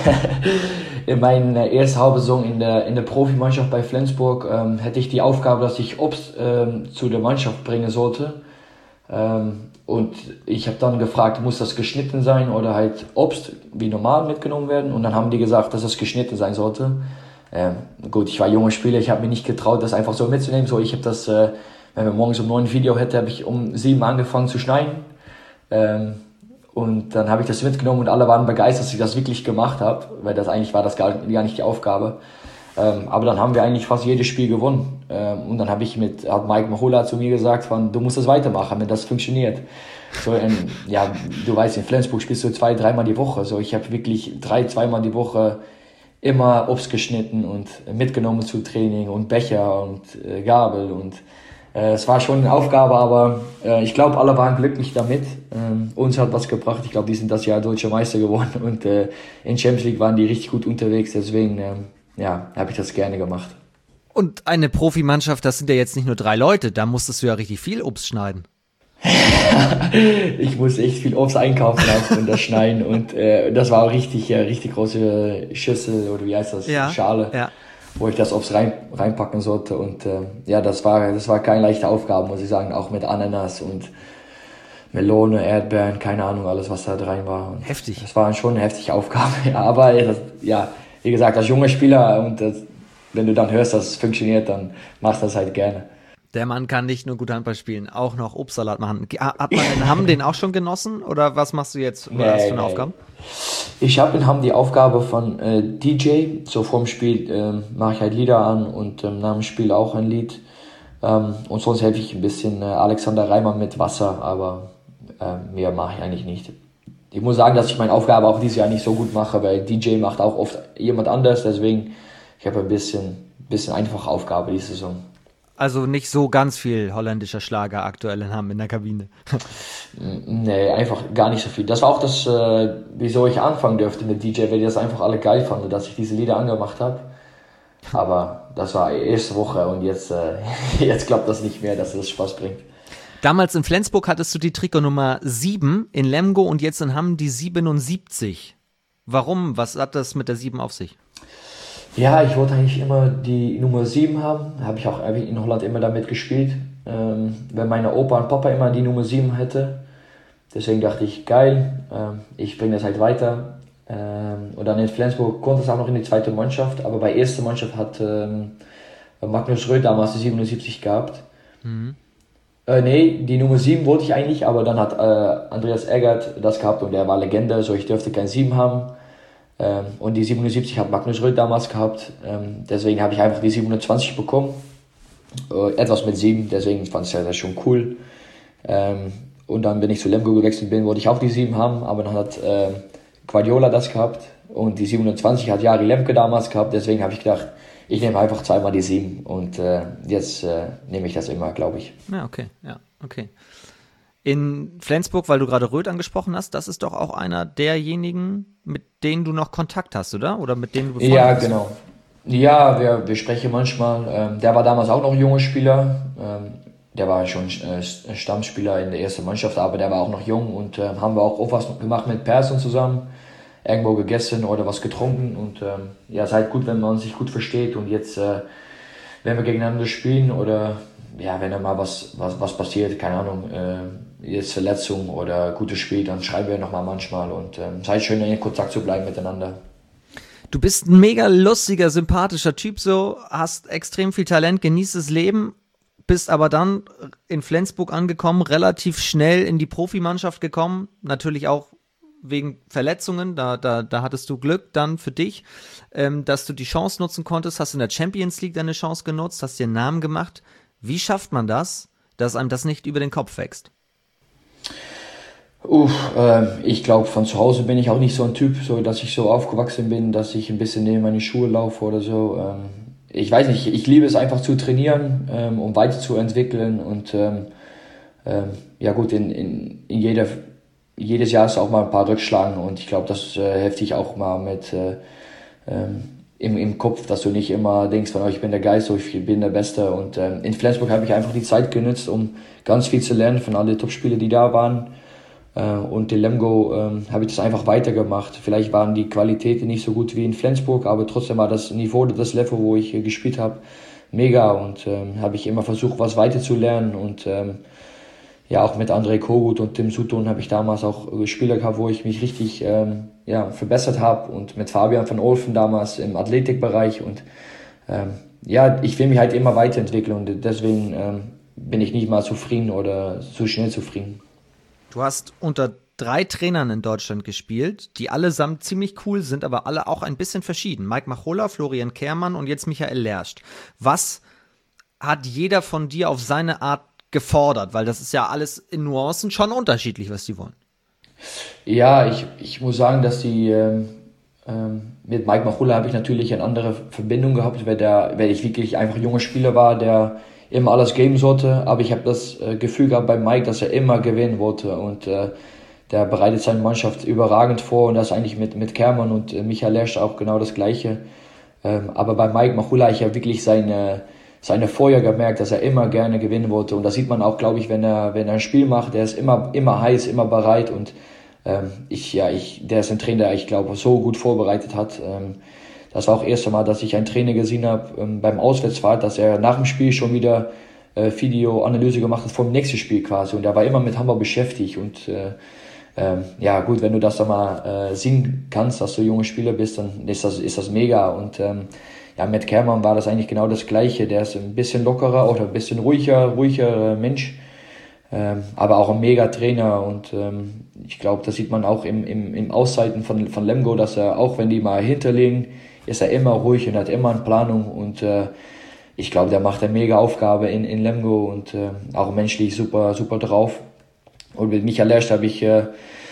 in meiner ersten Hauptsaison in der in der Profimannschaft bei Flensburg ähm, hätte ich die Aufgabe, dass ich Obst ähm, zu der Mannschaft bringen sollte. Ähm, und ich habe dann gefragt, muss das geschnitten sein oder halt Obst wie normal mitgenommen werden? Und dann haben die gesagt, dass das geschnitten sein sollte. Ähm, gut, ich war junger Spieler, ich habe mich nicht getraut, das einfach so mitzunehmen. So, ich habe das, äh, wenn wir morgens um neun ein Video hätte, habe ich um sieben angefangen zu schneiden. Ähm, und dann habe ich das mitgenommen und alle waren begeistert, dass ich das wirklich gemacht habe, weil das eigentlich war das gar, gar nicht die Aufgabe. Ähm, aber dann haben wir eigentlich fast jedes Spiel gewonnen. Ähm, und dann habe ich mit, hat Mike Mahola zu mir gesagt, von, du musst das weitermachen, wenn das funktioniert. So, ähm, ja, du weißt, in Flensburg spielst du zwei, dreimal die Woche. So, ich habe wirklich drei, zweimal die Woche immer Obst geschnitten und mitgenommen zu Training und Becher und äh, Gabel und äh, es war schon eine Aufgabe, aber äh, ich glaube, alle waren glücklich damit. Ähm, uns hat was gebracht. Ich glaube, die sind das Jahr Deutscher Meister geworden und äh, in Champions League waren die richtig gut unterwegs. Deswegen, äh, ja, habe ich das gerne gemacht. Und eine Profimannschaft, das sind ja jetzt nicht nur drei Leute, da musstest du ja richtig viel Obst schneiden. Ich musste echt viel Obst einkaufen und das schneiden und äh, das war auch richtig, äh, richtig große Schüssel oder wie heißt das, ja, Schale, ja, wo ich das Obst rein, reinpacken sollte und äh, ja, das war, das war keine leichte Aufgabe, muss ich sagen, auch mit Ananas und Melone, Erdbeeren, keine Ahnung, alles was da rein war. Und heftig. Das war schon eine heftige Aufgabe, ja, aber das, ja, wie gesagt, als junger Spieler und das, wenn du dann hörst, dass es funktioniert, dann machst du das halt gerne. Der Mann kann nicht nur gut Handball spielen, auch noch Obstsalat machen. Hat man in Hamm den auch schon genossen oder was machst du jetzt? Oder nee, hast du eine nee. Aufgabe? Ich habe in Hamm die Aufgabe von äh, D J. So vorm Spiel äh, mache ich halt Lieder an und ähm, nach dem Spiel auch ein Lied. Ähm, und sonst helfe ich ein bisschen äh, Alexander Reimann mit Wasser, aber äh, mehr mache ich eigentlich nicht. Ich muss sagen, dass ich meine Aufgabe auch dieses Jahr nicht so gut mache, weil D J macht auch oft jemand anders. Deswegen ich habe ein bisschen, bisschen einfache Aufgabe diese Saison. Also nicht so ganz viel holländischer Schlager aktuell haben in der Kabine. Nee, einfach gar nicht so viel. Das war auch das, äh, wieso ich anfangen durfte mit D J, weil die das einfach alle geil fanden, dass ich diese Lieder angemacht habe. Aber das war erste Woche und jetzt, äh, jetzt klappt das nicht mehr, dass das Spaß bringt. Damals in Flensburg hattest du die Trikotnummer sieben, in Lemgo und jetzt in Hamm die siebenundsiebzig. Warum? Was hat das mit der sieben auf sich? Ja, ich wollte eigentlich immer die Nummer sieben haben. Habe ich auch in Holland immer damit gespielt. Ähm, wenn meine Opa und Papa immer die Nummer sieben hätte. Deswegen dachte ich, geil, ähm, ich bringe das halt weiter. Ähm, und dann in Flensburg konnte es auch noch in die zweite Mannschaft. Aber bei erster Mannschaft hat ähm, Magnus Röth damals die siebenundsiebzig gehabt. Mhm. Äh, nee, die Nummer sieben wollte ich eigentlich, aber dann hat äh, Andreas Eggert das gehabt und der war Legende, so ich dürfte kein sieben haben. Ähm, und die siebenundsiebzig hat Magnus Röth damals gehabt, ähm, deswegen habe ich einfach die siebenundzwanzig bekommen. Äh, etwas mit sieben, deswegen fand ich das schon cool. Ähm, und dann, wenn ich zu Lemgo gewechselt bin, wollte ich auch die sieben haben, aber dann hat äh, Guardiola das gehabt und die siebenundzwanzig hat Jari Lemke damals gehabt, deswegen habe ich gedacht, ich nehme einfach zweimal die sieben und äh, jetzt äh, nehme ich das immer, glaube ich. Ja, okay, ja, okay. In Flensburg, weil du gerade Röth angesprochen hast, das ist doch auch einer derjenigen, mit denen du noch Kontakt hast, oder? Oder mit denen du befreundet Ja, bist? genau. Ja, wir, wir sprechen manchmal. Ähm, der war damals auch noch ein junger Spieler. Ähm, der war schon äh, Stammspieler in der ersten Mannschaft, aber der war auch noch jung und äh, haben wir auch oft was gemacht mit Persson zusammen. Irgendwo gegessen oder was getrunken und ähm, ja, es ist halt gut, wenn man sich gut versteht und jetzt, äh, wenn wir gegeneinander spielen oder ja, wenn da mal was, was, was passiert, keine Ahnung, äh, jetzt Verletzung oder gutes Spiel, dann schreiben wir nochmal manchmal und ähm, es ist halt schön, in Kontakt zu bleiben miteinander. Du bist ein mega lustiger, sympathischer Typ, so, hast extrem viel Talent, genießt das Leben, bist aber dann in Flensburg angekommen, relativ schnell in die Profimannschaft gekommen, natürlich auch wegen Verletzungen, da, da, da hattest du Glück dann für dich, ähm, dass du die Chance nutzen konntest, hast in der Champions League deine Chance genutzt, hast dir einen Namen gemacht. Wie schafft man das, dass einem das nicht über den Kopf wächst? Uff, äh, ich glaube, von zu Hause bin ich auch nicht so ein Typ, so dass ich so aufgewachsen bin, dass ich ein bisschen neben meine Schuhe laufe oder so. Ähm, ich weiß nicht, ich liebe es einfach zu trainieren, ähm, um weiterzuentwickeln und ähm, ähm, ja gut, in, in, in jeder jedes Jahr ist auch mal ein paar Rückschlagen und ich glaube, das äh, hilft dich auch mal mit äh, ähm, im, im Kopf, dass du nicht immer denkst, von, oh, ich bin der Geist, so, ich bin der Beste und ähm, in Flensburg habe ich einfach die Zeit genutzt, um ganz viel zu lernen von allen Topspielern, die da waren äh, und in Lemgo ähm, habe ich das einfach weitergemacht. Vielleicht waren die Qualitäten nicht so gut wie in Flensburg, aber trotzdem war das Niveau, das Level, wo ich äh, gespielt habe, mega und ähm, habe ich immer versucht, was weiter zu lernen und ähm, ja, auch mit André Kogut und Tim Sutton habe ich damals auch Spieler gehabt, wo ich mich richtig ähm, ja, verbessert habe und mit Fabian van Olfen damals im Athletikbereich und ähm, ja, ich will mich halt immer weiterentwickeln und deswegen ähm, bin ich nicht mal zufrieden oder zu schnell zufrieden. Du hast unter drei Trainern in Deutschland gespielt, die allesamt ziemlich cool sind, aber alle auch ein bisschen verschieden. Mike Machola, Florian Kehrmann und jetzt Michael Lercht. Was hat jeder von dir auf seine Art gefordert? Weil das ist ja alles in Nuancen schon unterschiedlich, was die wollen. Ja, ich, ich muss sagen, dass die ähm, ähm, mit Mike Machola habe ich natürlich eine andere Verbindung gehabt, weil, der, weil ich wirklich einfach junger Spieler war, der immer alles geben sollte. Aber ich habe das äh, Gefühl gehabt bei Mike, dass er immer gewinnen wollte und äh, der bereitet seine Mannschaft überragend vor und das eigentlich mit, mit Kehrmann und äh, Michael Lersch auch genau das Gleiche. Ähm, aber bei Mike Machola, ich habe wirklich seine seine Feuer gemerkt, dass er immer gerne gewinnen wollte und das sieht man auch, glaube ich, wenn er wenn er ein Spiel macht, er ist immer immer heiß, immer bereit und ähm, ich ja ich der ist ein Trainer, der ich glaube so gut vorbereitet hat. Ähm, das war auch das erste Mal, dass ich einen Trainer gesehen habe ähm, beim Auswärtsfahrt, dass er nach dem Spiel schon wieder äh, Videoanalyse gemacht hat vom nächsten Spiel quasi und er war immer mit Hamburg beschäftigt und äh, ähm, ja gut, wenn du das dann mal äh, sehen kannst, dass du junge Spieler bist, dann ist das ist das mega und ähm, ja, mit Kehrmann war das eigentlich genau das Gleiche. Der ist ein bisschen lockerer oder ein bisschen ruhiger, ruhiger Mensch, ähm, aber auch ein mega Trainer und ähm, ich glaube, das sieht man auch im, im, im Auszeiten von, von Lemgo, dass er, auch wenn die mal hinterlegen, ist er immer ruhig und hat immer eine Planung und äh, ich glaube, der macht eine mega Aufgabe in, in Lemgo und äh, auch menschlich super, super drauf. Und mit Michael Lersch habe ich äh,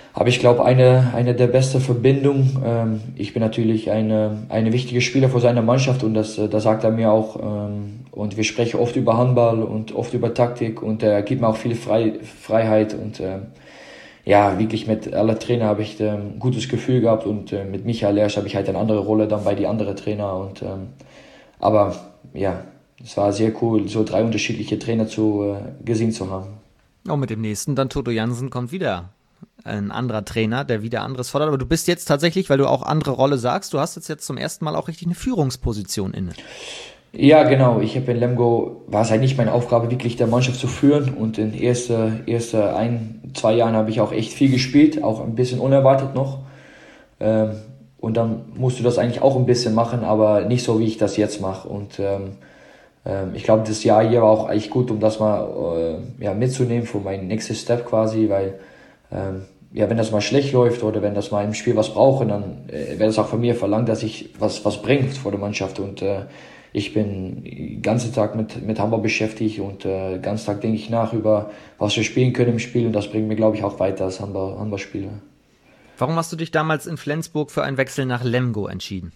Aber ich glaube, eine, eine der besten Verbindungen. Ähm, ich bin natürlich eine, eine wichtige Spieler für seine Mannschaft und das, das sagt er mir auch. Ähm, und wir sprechen oft über Handball und oft über Taktik und er gibt mir auch viel Frei, Freiheit. Und ähm, ja, wirklich mit alle Trainer habe ich ähm, ein gutes Gefühl gehabt und äh, mit Michael Lersch habe ich halt eine andere Rolle dann bei die anderen Trainer. Und, ähm, aber ja, es war sehr cool, so drei unterschiedliche Trainer zu, äh, gesehen zu haben. Und mit dem nächsten, dann Toto Jansen, kommt wieder ein anderer Trainer, der wieder anderes fordert. Aber du bist jetzt tatsächlich, weil du auch andere Rolle sagst, du hast jetzt, jetzt zum ersten Mal auch richtig eine Führungsposition inne. Ja, genau. Ich habe in Lemgo, war es halt nicht meine Aufgabe, wirklich der Mannschaft zu führen. Und in den ersten erste ein, zwei Jahren habe ich auch echt viel gespielt, auch ein bisschen unerwartet noch. Ähm, und dann musst du das eigentlich auch ein bisschen machen, aber nicht so, wie ich das jetzt mache. Und ähm, ähm, ich glaube, das Jahr hier war auch eigentlich gut, um das mal äh, ja, mitzunehmen für meinen nächsten Step quasi, weil ähm, ja, wenn das mal schlecht läuft oder wenn das mal im Spiel was brauche, dann äh, wäre das auch von mir verlangt, dass ich was was bringe vor der Mannschaft. Und äh, ich bin den ganzen Tag mit mit Handball beschäftigt und äh, den ganzen Tag denke ich nach über, was wir spielen können im Spiel und das bringt mir, glaube ich, auch weiter als Handball, Handballspieler. Warum hast du dich damals in Flensburg für einen Wechsel nach Lemgo entschieden?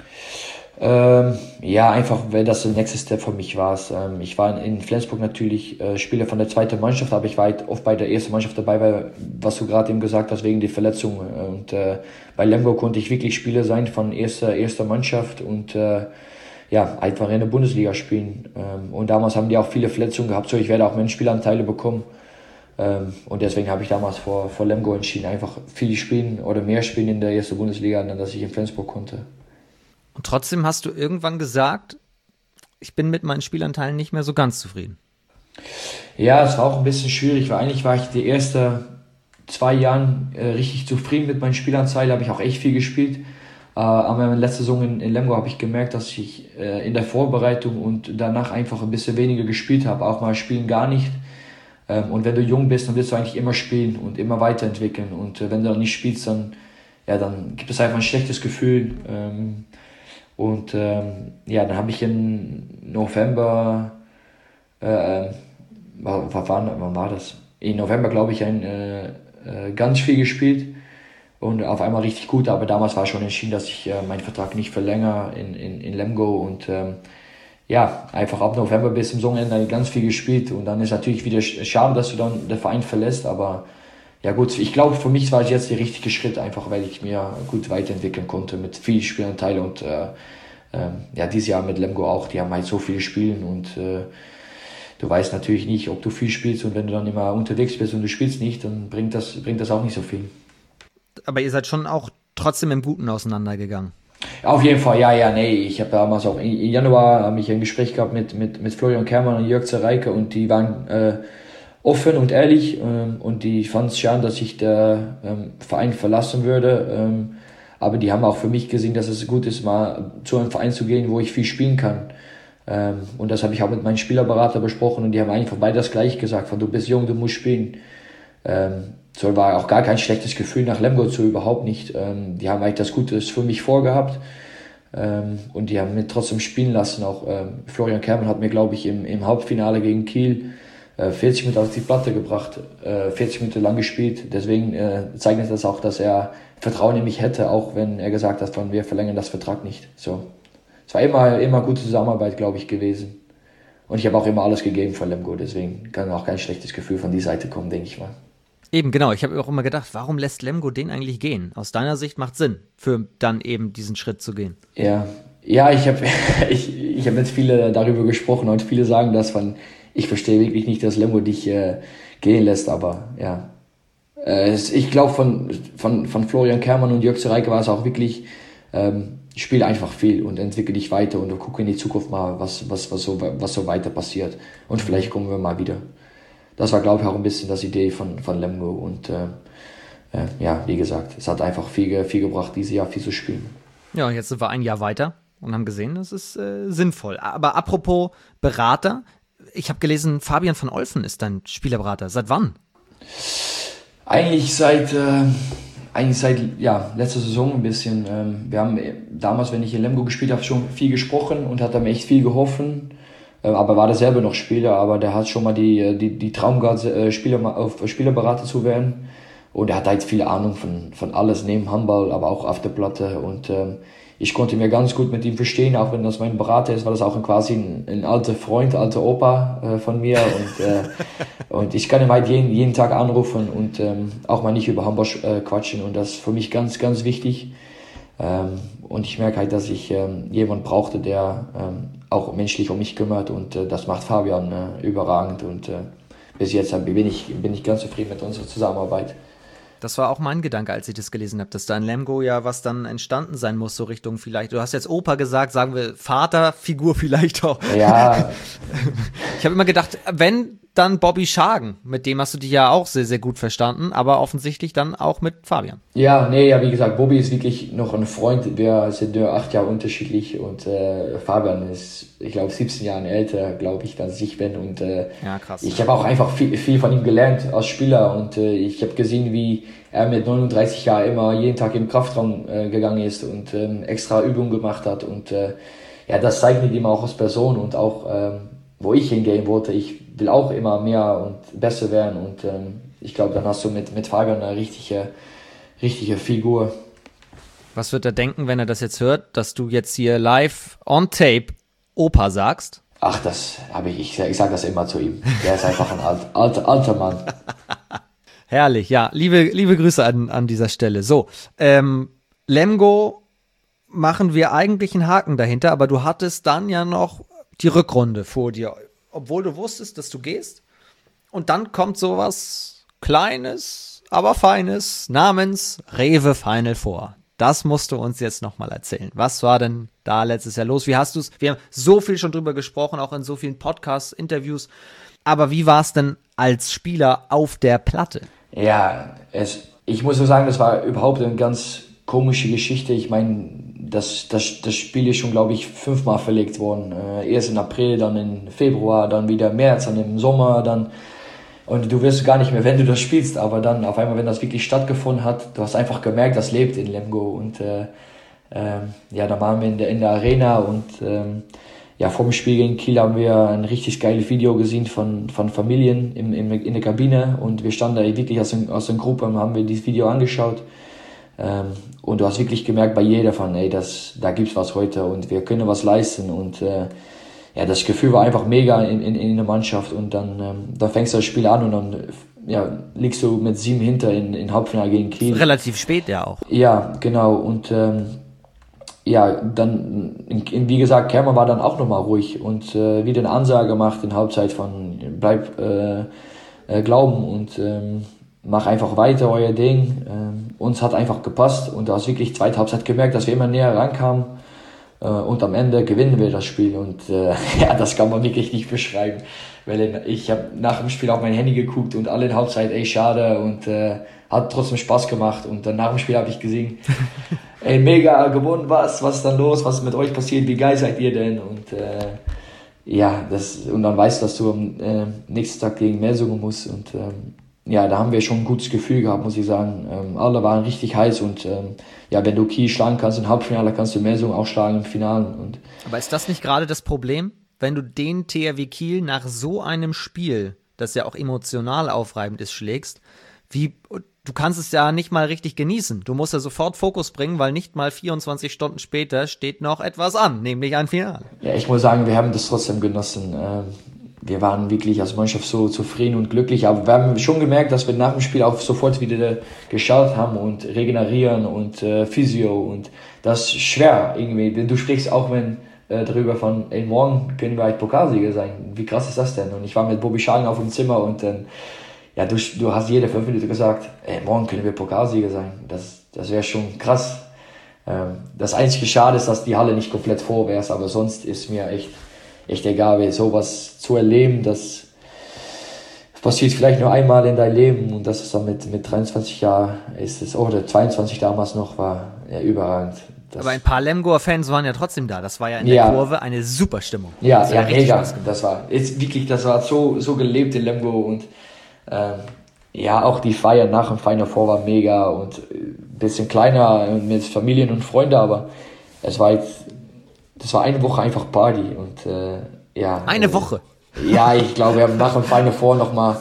Ähm, ja, einfach, weil das der nächste Step für mich war. Ähm, ich war in Flensburg natürlich äh, Spieler von der zweiten Mannschaft, aber ich war halt oft bei der ersten Mannschaft dabei, weil, was du gerade eben gesagt hast, wegen der Verletzung. Und äh, bei Lemgo konnte ich wirklich Spieler sein von erster, erster Mannschaft und äh, ja, einfach in der Bundesliga spielen. Ähm, und damals haben die auch viele Verletzungen gehabt, so ich werde auch mehr Spielanteile bekommen. Ähm, und deswegen habe ich damals vor, vor Lemgo entschieden, einfach viel spielen oder mehr spielen in der ersten Bundesliga, dann dass ich in Flensburg konnte. Und trotzdem hast du irgendwann gesagt, ich bin mit meinen Spielanteilen nicht mehr so ganz zufrieden. Ja, es war auch ein bisschen schwierig, weil eigentlich war ich die ersten zwei Jahre äh, richtig zufrieden mit meinen Spielanteilen, habe ich auch echt viel gespielt. Äh, aber in der letzten Saison in, in Lemgo habe ich gemerkt, dass ich äh, in der Vorbereitung und danach einfach ein bisschen weniger gespielt habe, auch mal spielen gar nicht. Ähm, und wenn du jung bist, dann willst du eigentlich immer spielen und immer weiterentwickeln. Und äh, wenn du dann nicht spielst, dann, ja, dann gibt es einfach ein schlechtes Gefühl. Ähm, Und ähm, ja, dann habe ich im November, äh, wann, wann war das? Im November, glaube ich, ein, äh, äh, ganz viel gespielt und auf einmal richtig gut. Aber damals war schon entschieden, dass ich äh, meinen Vertrag nicht verlängere in, in, in Lemgo. Und ähm, ja, einfach ab November bis zum Saisonende ganz viel gespielt. Und dann ist natürlich wieder schade, dass du dann den Verein verlässt. Aber ja gut, ich glaube, für mich war es jetzt der richtige Schritt, einfach weil ich mir gut weiterentwickeln konnte mit vielen Spielanteilen und äh, äh, ja, dieses Jahr mit Lemgo auch, die haben halt so viele Spiele und äh, du weißt natürlich nicht, ob du viel spielst und wenn du dann immer unterwegs bist und du spielst nicht, dann bringt das, bringt das auch nicht so viel. Aber ihr seid schon auch trotzdem im Guten auseinandergegangen. Auf jeden Fall, ja, ja, nee, ich habe damals auch, im Januar habe ich ein Gespräch gehabt mit, mit, mit Florian Kermann und Jörg Zereike und die waren äh, offen und ehrlich ähm, und die fanden es schade, dass ich den ähm, Verein verlassen würde, ähm, aber die haben auch für mich gesehen, dass es gut ist, mal zu einem Verein zu gehen, wo ich viel spielen kann. Ähm, und das habe ich auch mit meinem Spielerberater besprochen und die haben einfach beide das gleich gesagt, von du bist jung, du musst spielen. Ähm, so war auch gar kein schlechtes Gefühl nach Lemgo zu, überhaupt nicht. Ähm, die haben eigentlich das Gute für mich vorgehabt ähm, und die haben mich trotzdem spielen lassen. Auch ähm, Florian Kermann hat mir, glaube ich, im, im Halbfinale gegen Kiel vierzig Minuten auf die Platte gebracht, vierzig Minuten lang gespielt. Deswegen äh, zeigt das auch, dass er Vertrauen in mich hätte, auch wenn er gesagt hat, von wir verlängern das Vertrag nicht. So, es war immer immer gute Zusammenarbeit, glaube ich, gewesen. Und ich habe auch immer alles gegeben von Lemgo, deswegen kann auch kein schlechtes Gefühl von die Seite kommen, denke ich mal. Eben, genau. Ich habe auch immer gedacht, warum lässt Lemgo den eigentlich gehen? Aus deiner Sicht macht Sinn, für dann eben diesen Schritt zu gehen. Ja, ja, ich habe ich, ich hab mit vielen darüber gesprochen und viele sagen das von, ich verstehe wirklich nicht, dass Lemgo dich äh, gehen lässt, aber ja. Äh, ich glaube, von, von, von Florian Kermann und Jörg Zereike war es auch wirklich, ähm, spiel einfach viel und entwickle dich weiter und gucke in die Zukunft mal, was, was, was, so, was so weiter passiert. Und vielleicht kommen wir mal wieder. Das war, glaube ich, auch ein bisschen das Idee von, von Lemgo und äh, äh, ja, wie gesagt, es hat einfach viel, viel gebracht, dieses Jahr viel zu spielen. Ja, und jetzt sind wir ein Jahr weiter und haben gesehen, das ist äh, sinnvoll. Aber apropos Berater, ich habe gelesen, Fabian van Olfen ist dein Spielerberater. Seit wann? Eigentlich seit, äh, eigentlich seit ja, letzter Saison ein bisschen. Ähm, wir haben damals, wenn ich in Lemgo gespielt habe, schon viel gesprochen und hat mir echt viel geholfen. Äh, aber war der selber noch Spieler, aber der hat schon mal die, die, die Traum gehabt, äh, Spieler, auf Spielerberater zu werden. und er hat halt viel Ahnung von, von alles neben Handball, aber auch auf der Platte. Und ähm, ich konnte mir ganz gut mit ihm verstehen, auch wenn das mein Berater ist, war das auch ein, quasi ein, ein alter Freund, alter Opa äh, von mir. Und, äh, und ich kann ihn halt jeden, jeden Tag anrufen und ähm, auch mal nicht über Handball äh, quatschen. Und das ist für mich ganz, ganz wichtig. Ähm, und ich merke halt, dass ich ähm, jemanden brauchte, der ähm, auch menschlich um mich kümmert. Und äh, das macht Fabian äh, überragend. Und äh, bis jetzt bin ich, bin ich ganz zufrieden mit unserer Zusammenarbeit. Das war auch mein Gedanke, als ich das gelesen habe, dass da in Lemgo ja was dann entstanden sein muss, so Richtung vielleicht, du hast jetzt Opa gesagt, sagen wir Vaterfigur vielleicht auch. Ja. Ich habe immer gedacht, wenn, dann Bobby Schagen, mit dem hast du dich ja auch sehr, sehr gut verstanden, aber offensichtlich dann auch mit Fabian. Ja, nee, ja, wie gesagt, Bobby ist wirklich noch ein Freund, wir sind nur acht Jahre unterschiedlich und äh, Fabian ist, ich glaube, siebzehn Jahre älter, glaube ich, als ich bin und äh, ja, krass. Ich habe auch einfach viel, viel von ihm gelernt als Spieler und äh, ich habe gesehen, wie er mit neununddreißig Jahren immer jeden Tag im Kraftraum äh, gegangen ist und ähm, extra Übungen gemacht hat und äh, ja, das zeichnet ihm auch als Person und auch, ähm, wo ich hingehen wollte, ich will auch immer mehr und besser werden und ähm, ich glaube, dann hast du mit, mit Fabian eine richtige, richtige Figur. Was wird er denken, wenn er das jetzt hört, dass du jetzt hier live on tape Opa sagst? Ach, das habe ich, ich, ich sage das immer zu ihm. Der ist einfach ein alt, alter, alter Mann. Herrlich, ja. Liebe, liebe Grüße an, an dieser Stelle. So, ähm, Lemgo machen wir eigentlich einen Haken dahinter, aber du hattest dann ja noch die Rückrunde vor dir, obwohl du wusstest, dass du gehst. Und dann kommt sowas Kleines, aber Feines namens Rewe Final Four. Das musst du uns jetzt nochmal erzählen. Was war denn da letztes Jahr los? Wie hast du es? Wir haben so viel schon drüber gesprochen, auch in so vielen Podcasts, Interviews. Aber wie war es denn als Spieler auf der Platte? Ja, es, ich muss so sagen, das war überhaupt eine ganz komische Geschichte. Ich meine, das, das, das Spiel ist schon, glaube ich, fünfmal verlegt worden. Äh, erst im April, dann im Februar, dann wieder März, dann im Sommer, dann und du wirst gar nicht mehr, wenn du das spielst, aber dann auf einmal, wenn das wirklich stattgefunden hat, du hast einfach gemerkt, das lebt in Lemgo und äh, äh, ja, da waren wir in der, in der Arena und ähm, ja, vor dem Spiel gegen Kiel haben wir ein richtig geiles Video gesehen von, von Familien im, im, in der Kabine und wir standen da wirklich aus, aus der Gruppe und haben wir dieses Video angeschaut ähm, und du hast wirklich gemerkt bei jeder von, ey, das, da gibt's was heute und wir können was leisten und äh, ja, das Gefühl war einfach mega in, in, in der Mannschaft und dann, ähm, dann fängst du das Spiel an und dann ja, liegst du mit sieben hinter in, in Halbfinale gegen Kiel. Relativ spät ja auch. Ja, genau und ähm, ja, dann, in, in, wie gesagt, Kermer war dann auch nochmal ruhig und äh, wieder eine Ansage gemacht in Halbzeit von bleib äh, äh, glauben und ähm, mach einfach weiter euer Ding. Ähm, uns hat einfach gepasst und du hast wirklich zweite Halbzeit gemerkt, dass wir immer näher rankamen. Und am Ende gewinnen wir das Spiel und äh, ja, das kann man wirklich nicht beschreiben, weil ich habe nach dem Spiel auf mein Handy geguckt und alle in Halbzeit, ey, schade und äh, hat trotzdem Spaß gemacht und dann nach dem Spiel habe ich gesehen, ey, mega gewonnen, was, was ist dann los, was ist mit euch passiert, wie geil seid ihr denn und äh, ja, das und dann weißt du, dass du am äh, nächsten Tag gegen Melsungen musst und ähm, ja, da haben wir schon ein gutes Gefühl gehabt, muss ich sagen. Ähm, alle waren richtig heiß und ähm, ja, wenn du Kiel schlagen kannst im Halbfinale, kannst du Melsungen auch schlagen im Finale. Und aber ist das nicht gerade das Problem, wenn du den T H W Kiel nach so einem Spiel, das ja auch emotional aufreibend ist, schlägst, wie du kannst es ja nicht mal richtig genießen. Du musst ja sofort Fokus bringen, weil nicht mal vierundzwanzig Stunden später steht noch etwas an, nämlich ein Finale. Ja, ich muss sagen, wir haben das trotzdem genossen. Ähm, Wir waren wirklich als Mannschaft so zufrieden und glücklich, aber wir haben schon gemerkt, dass wir nach dem Spiel auch sofort wieder geschaut haben und regenerieren und äh, Physio und das ist schwer irgendwie. Du sprichst auch wenn, äh, darüber von, ey, morgen können wir halt Pokalsieger sein. Wie krass ist das denn? Und ich war mit Bobby Schagen auf dem Zimmer und dann, ja, du, du hast jede fünf Minuten gesagt, ey, morgen können wir Pokalsieger sein. Das, das wäre schon krass. Ähm, das einzige Schade ist, dass die Halle nicht komplett voll wäre, aber sonst ist mir echt echt egal, weil sowas zu erleben, das passiert vielleicht nur einmal in deinem Leben und das ist dann mit, mit dreiundzwanzig Jahren, ist es, oder zweiundzwanzig damals noch, war ja überragend. Das aber ein paar Lemgoer Fans waren ja trotzdem da, das war ja in der ja. Kurve eine super Stimmung. Ja, ja, mega, das war, ist wirklich, das war so, so gelebt in Lemgo und ähm, ja, auch die Feier nach dem Final Four war mega und ein bisschen kleiner mit Familien und Freunden, aber es war jetzt das war eine Woche einfach Party und äh, ja. Eine äh, Woche? Ja, ich glaube, wir haben nach dem Final Four nochmal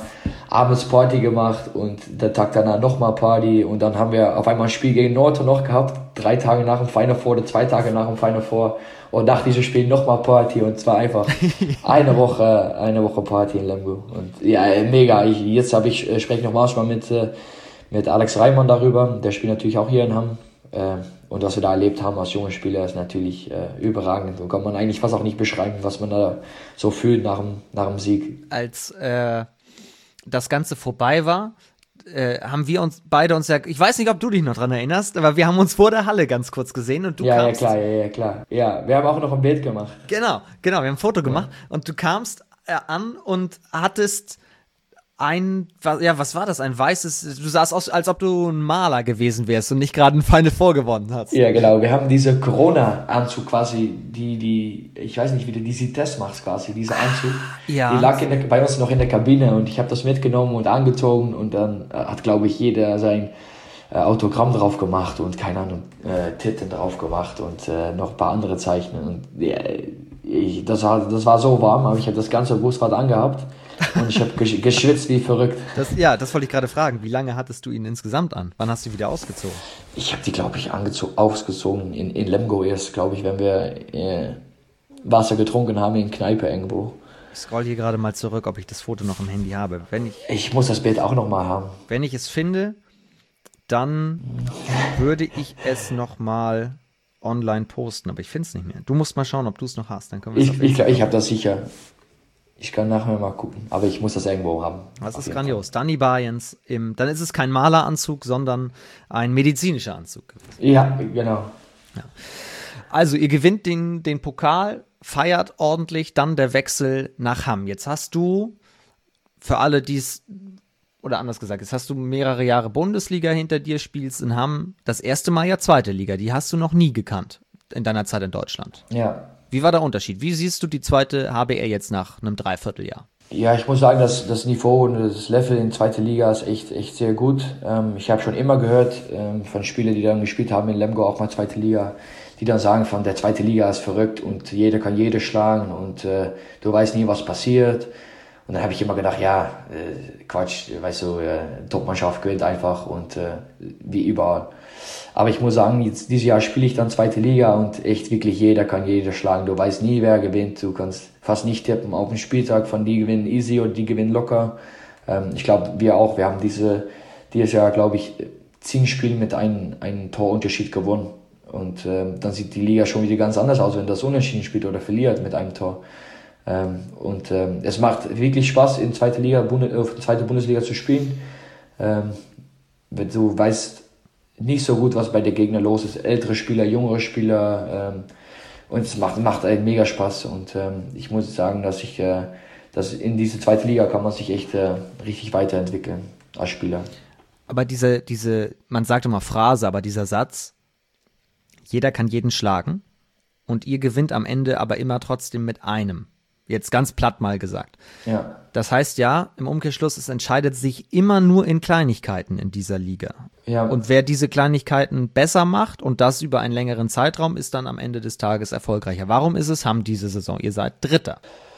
abends Party gemacht und der Tag danach nochmal Party und dann haben wir auf einmal ein Spiel gegen Norton noch gehabt, drei Tage nach dem Final Four oder zwei Tage nach dem Final Four und nach diesem Spiel nochmal Party und zwar einfach eine Woche, eine Woche Party in Lemgo und ja, mega. Ich, jetzt habe ich, spreche noch manchmal mit, mit Alex Reimann darüber, der spielt natürlich auch hier in Hamm. Und was wir da erlebt haben als junge Spieler ist natürlich äh, überragend. So kann man eigentlich fast auch nicht beschreiben, was man da so fühlt nach dem, nach dem Sieg. Als äh, das Ganze vorbei war, äh, haben wir uns beide uns ja, ich weiß nicht, ob du dich noch dran erinnerst, aber wir haben uns vor der Halle ganz kurz gesehen und du ja, kamst. Ja, klar, ja, ja, klar. Ja, wir haben auch noch ein Bild gemacht. Genau, genau, wir haben ein Foto gemacht ja. Und du kamst äh, an und hattest ein, ja, was war das? Ein weißes, du sahst aus, als ob du ein Maler gewesen wärst und nicht gerade ein Final Four gewonnen hast. Ja, genau. Wir haben diese Corona-Anzug quasi, die, die, ich weiß nicht, wie du diese Test machst quasi, dieser Anzug. Ja. Die lag in der, bei uns noch in der Kabine und ich habe das mitgenommen und angezogen und dann hat, glaube ich, jeder sein äh, Autogramm drauf gemacht und, keine Ahnung, äh, Titten drauf gemacht und äh, noch ein paar andere Zeichen. Und ja, ich, das, war, das war so warm, aber ich habe das ganze Brustrad angehabt. Und ich habe geschwitzt wie verrückt. Das, ja, das wollte ich gerade fragen. Wie lange hattest du ihn insgesamt an? Wann hast du wieder ausgezogen? Ich habe die, glaube ich, angezogen, ausgezogen in, in Lemgo erst, glaube ich, wenn wir äh, Wasser getrunken haben in Kneipe irgendwo. Ich scroll hier gerade mal zurück, ob ich das Foto noch im Handy habe. Wenn ich, ich muss das Bild auch noch mal haben. Wenn ich es finde, dann würde ich es noch mal online posten. Aber ich finde es nicht mehr. Du musst mal schauen, ob du es noch hast. Dann können wir ich ich, ich habe das sicher. Ich kann nachher mal gucken, aber ich muss das irgendwo haben. Das ist grandios. Danny Bayens, im, dann ist es kein Maleranzug, sondern ein medizinischer Anzug. Ja, genau. Ja. Also ihr gewinnt den, den Pokal, feiert ordentlich, dann der Wechsel nach Hamm. Jetzt hast du, für alle, die es, oder anders gesagt, jetzt hast du mehrere Jahre Bundesliga hinter dir, spielst in Hamm, das erste Mal ja zweite Liga, die hast du noch nie gekannt in deiner Zeit in Deutschland. Ja. Wie war der Unterschied? Wie siehst du die zweite H B L jetzt nach einem Dreivierteljahr? Ja, ich muss sagen, dass das Niveau und das Level in zweiter Liga ist echt, echt sehr gut. Ähm, ich habe schon immer gehört ähm, von Spielern, die dann gespielt haben in Lemgo, auch mal zweite Liga, die dann sagen, von der zweite Liga ist verrückt und jeder kann jede schlagen und äh, du weißt nie, was passiert. Und dann habe ich immer gedacht, ja, äh, Quatsch, weißt du, äh, Topmannschaft gewinnt einfach und äh, wie überall. Aber ich muss sagen, jetzt, dieses Jahr spiele ich dann zweite Liga und echt wirklich jeder kann jeder schlagen. Du weißt nie, wer gewinnt. Du kannst fast nicht tippen auf den Spieltag, von die gewinnen easy oder die gewinnen locker. Ähm, ich glaube, wir auch. Wir haben diese, dieses Jahr, glaube ich, zehn Spiele mit einem, einem Torunterschied gewonnen. Und ähm, dann sieht die Liga schon wieder ganz anders aus, wenn das unentschieden spielt oder verliert mit einem Tor. Ähm, und ähm, es macht wirklich Spaß, in zweiter Liga, Bunde, äh, zweite Bundesliga zu spielen. Ähm, wenn du weißt nicht so gut, was bei der Gegner los ist. Ältere Spieler, jüngere Spieler. Ähm, und es macht, macht einen mega Spaß. Und ähm, ich muss sagen, dass ich, äh, dass in diese zweite Liga kann man sich echt äh, richtig weiterentwickeln als Spieler. Aber diese, diese, man sagt immer Phrase, aber dieser Satz, jeder kann jeden schlagen und ihr gewinnt am Ende aber immer trotzdem mit einem. Jetzt ganz platt mal gesagt. Ja. Das heißt ja, im Umkehrschluss, es entscheidet sich immer nur in Kleinigkeiten in dieser Liga. Ja. Und wer diese Kleinigkeiten besser macht und das über einen längeren Zeitraum, ist dann am Ende des Tages erfolgreicher. Warum ist es Hamm diese Saison? Ihr seid Dritter.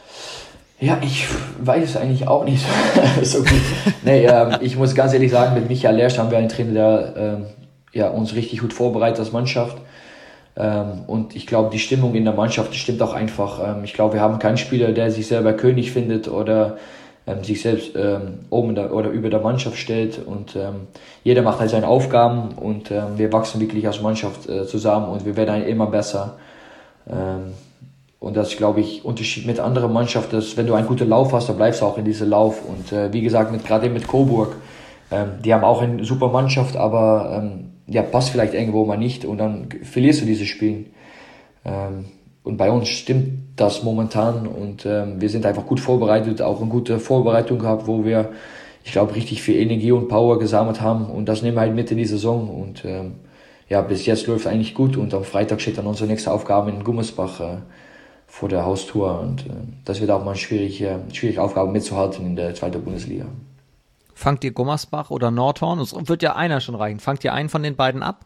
Ja, ich weiß es eigentlich auch nicht so gut. Nee, ähm, ich muss ganz ehrlich sagen, mit Michael Lersch haben wir einen Trainer, der ähm, ja, uns richtig gut vorbereitet als Mannschaft. Ähm, und ich glaube, die Stimmung in der Mannschaft, die stimmt auch einfach. Ähm, ich glaube, wir haben keinen Spieler, der sich selber König findet oder ähm, sich selbst ähm, oben der, oder über der Mannschaft stellt. Und ähm, jeder macht halt seine Aufgaben und ähm, wir wachsen wirklich als Mannschaft äh, zusammen und wir werden immer besser. Ähm, und das ist, glaube ich, Unterschied mit anderen Mannschaften, dass wenn du einen guten Lauf hast, dann bleibst du auch in diesem Lauf. Und äh, wie gesagt, mit, gerade mit Coburg, ähm, die haben auch eine super Mannschaft, aber ähm, ja, passt vielleicht irgendwo mal nicht und dann verlierst du dieses Spiel. Ähm, und bei uns stimmt das momentan und ähm, wir sind einfach gut vorbereitet, auch eine gute Vorbereitung gehabt, wo wir, ich glaube, richtig viel Energie und Power gesammelt haben und das nehmen wir halt mit in die Saison und ähm, ja, bis jetzt läuft es eigentlich gut und am Freitag steht dann unsere nächste Aufgabe in Gummersbach äh, vor der Haustür und äh, das wird auch mal eine schwierige, schwierige Aufgabe mitzuhalten in der zweiten Bundesliga. Fangt ihr Gummersbach oder Nordhorn? Es wird ja einer schon reichen. Fangt ihr einen von den beiden ab?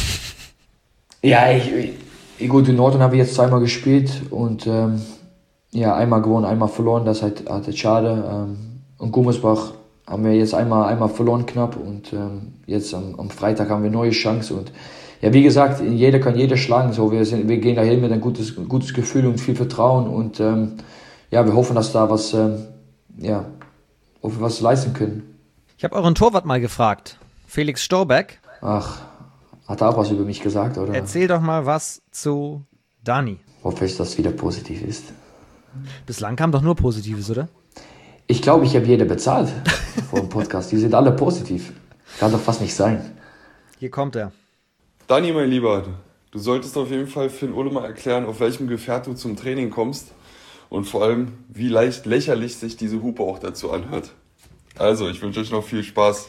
Ja, ich, ich, gut, in Nordhorn habe ich jetzt zweimal gespielt und ähm, ja, einmal gewonnen, einmal verloren, das ist halt, halt schade. Ähm, und Gummersbach haben wir jetzt einmal, einmal verloren knapp und ähm, jetzt am, am Freitag haben wir eine neue Chance und ja, wie gesagt, jeder kann jeder schlagen, so, wir, sind, wir gehen dahin mit ein gutes, gutes Gefühl und viel Vertrauen und ähm, ja, wir hoffen, dass da was, ähm, ja, ob wir was leisten können. Ich habe euren Torwart mal gefragt, Felix Storbeck. Ach, hat er auch was über mich gesagt, oder? Erzähl doch mal was zu Dani. Hoffe ich, dass es wieder positiv ist. Bislang kam doch nur Positives, oder? Ich glaube, ich habe jeder bezahlt vor dem Podcast. Die sind alle positiv. Kann doch fast nicht sein. Hier kommt er. Dani, mein Lieber, du solltest auf jeden Fall Finn Ulle mal erklären, auf welchem Gefährt du zum Training kommst und vor allem, wie leicht lächerlich sich diese Hupe auch dazu anhört. Also, ich wünsche euch noch viel Spaß.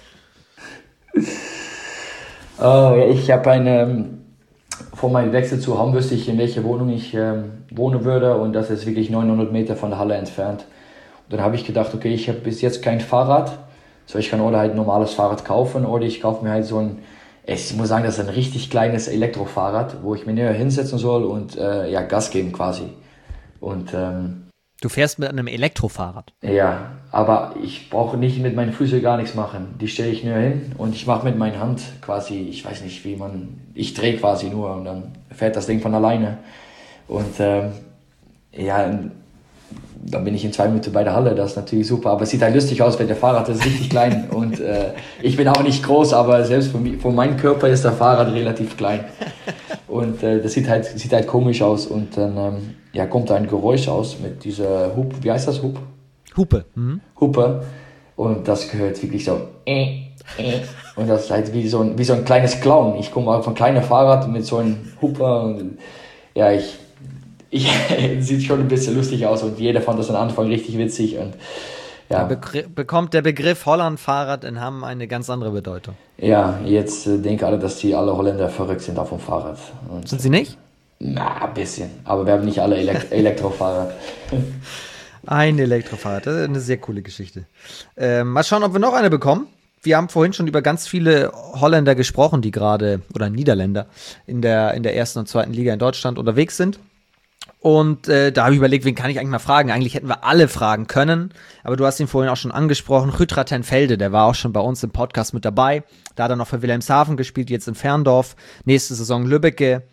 Uh, ich habe eine, vor meinem Wechsel zu Hamm wüsste ich, in welcher Wohnung ich ähm, wohnen würde und das ist wirklich neunhundert Meter von der Halle entfernt. Und dann habe ich gedacht, okay, ich habe bis jetzt kein Fahrrad, so ich kann oder halt ein normales Fahrrad kaufen oder ich kaufe mir halt so ein, ich muss sagen, das ist ein richtig kleines Elektrofahrrad, wo ich mir näher hinsetzen soll und äh, ja, Gas geben quasi. Und ähm, du fährst mit einem Elektrofahrrad? Ja, aber ich brauche nicht mit meinen Füßen gar nichts machen. Die stelle ich nur hin und ich mache mit meiner Hand quasi, ich weiß nicht wie man, ich drehe quasi nur und dann fährt das Ding von alleine. Und ähm, ja, dann bin ich in zwei Minuten bei der Halle, das ist natürlich super. Aber es sieht halt lustig aus, weil der Fahrrad ist richtig klein und äh, ich bin auch nicht groß, aber selbst von, von meinem Körper ist der Fahrrad relativ klein. Und äh, das sieht halt, sieht halt komisch aus und dann ähm, ja, kommt da ein Geräusch aus mit dieser Hupe, wie heißt das, Hupe? Hupe. Mhm. Hupe. Und das gehört wirklich so äh, äh. Und das ist halt wie so ein, wie so ein kleines Clown. Ich komme auf ein kleines Fahrrad mit so einem Hupe und ja, ich Ich, sieht schon ein bisschen lustig aus und jeder fand das am Anfang richtig witzig. Und, ja. Da be- bekommt der Begriff Holland-Fahrrad in Hamm eine ganz andere Bedeutung. Ja, jetzt äh, denken alle, dass die alle Holländer verrückt sind auf dem Fahrrad. Und, sind sie nicht? Na, ein bisschen. Aber wir haben nicht alle Elekt- Elektrofahrrad. Ein Elektrofahrrad, das ist eine sehr coole Geschichte. Ähm, mal schauen, ob wir noch eine bekommen. Wir haben vorhin schon über ganz viele Holländer gesprochen, die gerade, oder Niederländer, in der, in der ersten und zweiten Liga in Deutschland unterwegs sind. Und äh, da habe ich überlegt, wen kann ich eigentlich mal fragen? Eigentlich hätten wir alle fragen können, aber du hast ihn vorhin auch schon angesprochen. Rütra ten Velde, der war auch schon bei uns im Podcast mit dabei. Da hat er noch für Wilhelmshaven gespielt, jetzt in Ferndorf. Nächste Saison Lübbecke.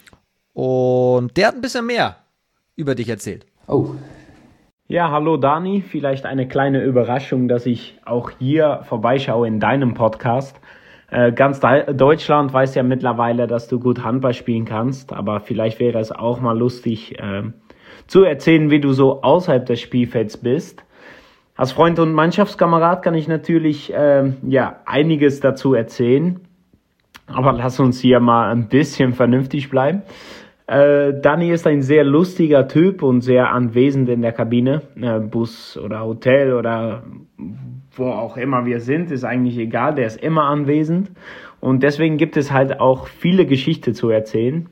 Und der hat ein bisschen mehr über dich erzählt. Oh. Ja, hallo Dani. Vielleicht eine kleine Überraschung, dass ich auch hier vorbeischaue in deinem Podcast. Äh, ganz De- Deutschland weiß ja mittlerweile, dass du gut Handball spielen kannst, aber vielleicht wäre es auch mal lustig äh, zu erzählen, wie du so außerhalb des Spielfelds bist. Als Freund und Mannschaftskamerad kann ich natürlich äh, ja einiges dazu erzählen, aber lass uns hier mal ein bisschen vernünftig bleiben. Äh, Dani ist ein sehr lustiger Typ und sehr anwesend in der Kabine, äh, Bus oder Hotel oder wo auch immer wir sind, ist eigentlich egal, der ist immer anwesend und deswegen gibt es halt auch viele Geschichten zu erzählen.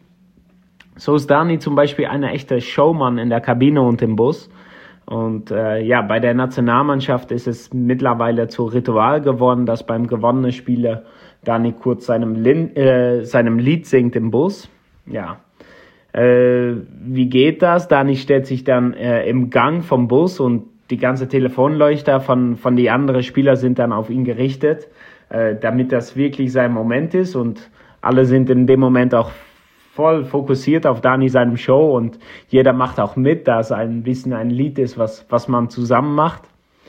So ist Dani zum Beispiel ein echter Showmann in der Kabine und im Bus und äh, ja, bei der Nationalmannschaft ist es mittlerweile zu Ritual geworden, dass beim gewonnenen Spieler Dani kurz seinem, Lin- äh, seinem Lied singt im Bus. Ja, äh, wie geht das? Dani stellt sich dann äh, im Gang vom Bus und die ganze Telefonleuchter von, von die anderen Spieler sind dann auf ihn gerichtet, äh, damit das wirklich sein Moment ist und alle sind in dem Moment auch voll fokussiert auf Dani seinem Show und jeder macht auch mit, da es ein bisschen ein Lied ist, was, was man zusammen macht.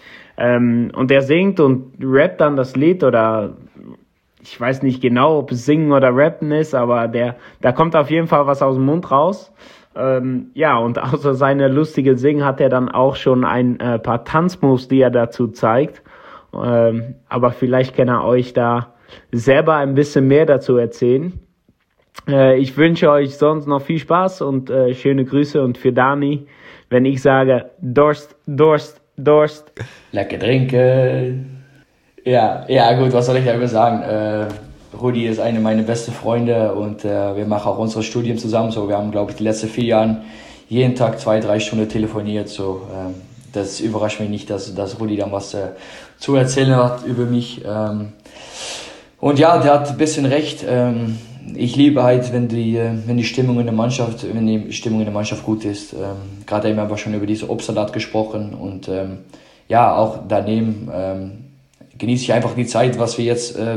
Ähm, und er singt und rappt dann das Lied oder ich weiß nicht genau, ob es Singen oder Rappen ist, aber der, da kommt auf jeden Fall was aus dem Mund raus. Ähm, ja, und außer seine lustige Singen hat er dann auch schon ein äh, paar Tanzmoves, die er dazu zeigt. Ähm, aber vielleicht kann er euch da selber ein bisschen mehr dazu erzählen. Äh, ich wünsche euch sonst noch viel Spaß und äh, schöne Grüße. Und für Dani, wenn ich sage Durst, Durst, Durst. Lecker trinken. Ja, ja gut, was soll ich darüber sagen? Äh, Rudi ist eine meiner besten Freunde und äh, wir machen auch unsere Studien zusammen. So, wir haben, glaube ich, die letzten vier Jahre jeden Tag zwei, drei Stunden telefoniert. So, ähm, das überrascht mich nicht, dass, dass Rudi dann was äh, zu erzählen hat über mich. Ähm, und ja, der hat ein bisschen recht. Ähm, ich liebe halt, wenn die, wenn die Stimmung in der Mannschaft, wenn die Stimmung in der Mannschaft gut ist. Ähm, Gerade eben haben wir schon über diese Obstsalat gesprochen und ähm, ja, auch daneben ähm, genieße ich einfach die Zeit, was wir jetzt äh,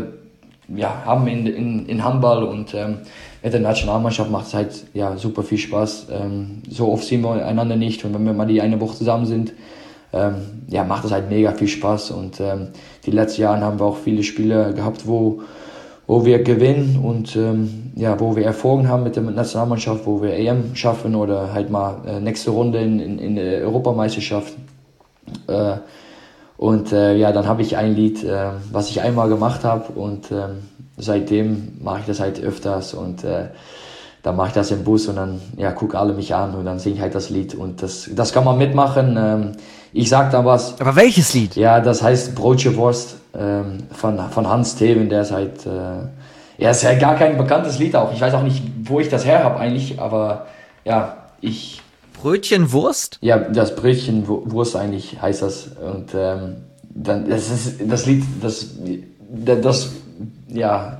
ja, haben in, in, in Handball und ähm, mit der Nationalmannschaft macht es halt ja, super viel Spaß. Ähm, so oft sehen wir einander nicht und wenn wir mal die eine Woche zusammen sind, ähm, ja, macht es halt mega viel Spaß und ähm, die letzten Jahre haben wir auch viele Spiele gehabt, wo wo wir gewinnen und ähm, ja, wo wir Erfolge haben mit der Nationalmannschaft, wo wir E M schaffen oder halt mal äh, nächste Runde in, in, in der Europameisterschaft. Äh, und äh, ja, dann habe ich ein Lied, äh, was ich einmal gemacht habe und äh, seitdem mache ich das halt öfters und äh, dann mache ich das im Bus und dann ja, gucken alle mich an und dann singe ich halt das Lied und das, das kann man mitmachen. Ähm, ich sag da was. Aber welches Lied? Ja, das heißt Brotje Wurst ähm, von, von Hans Theven, der ist halt, äh, ja, ist ja gar kein bekanntes Lied auch. Ich weiß auch nicht, wo ich das her habe eigentlich, aber ja, ich... Brötchen Wurst? Ja, das Brötchen Wurst eigentlich heißt das und ähm, dann, das ist das Lied, das, das, das ja,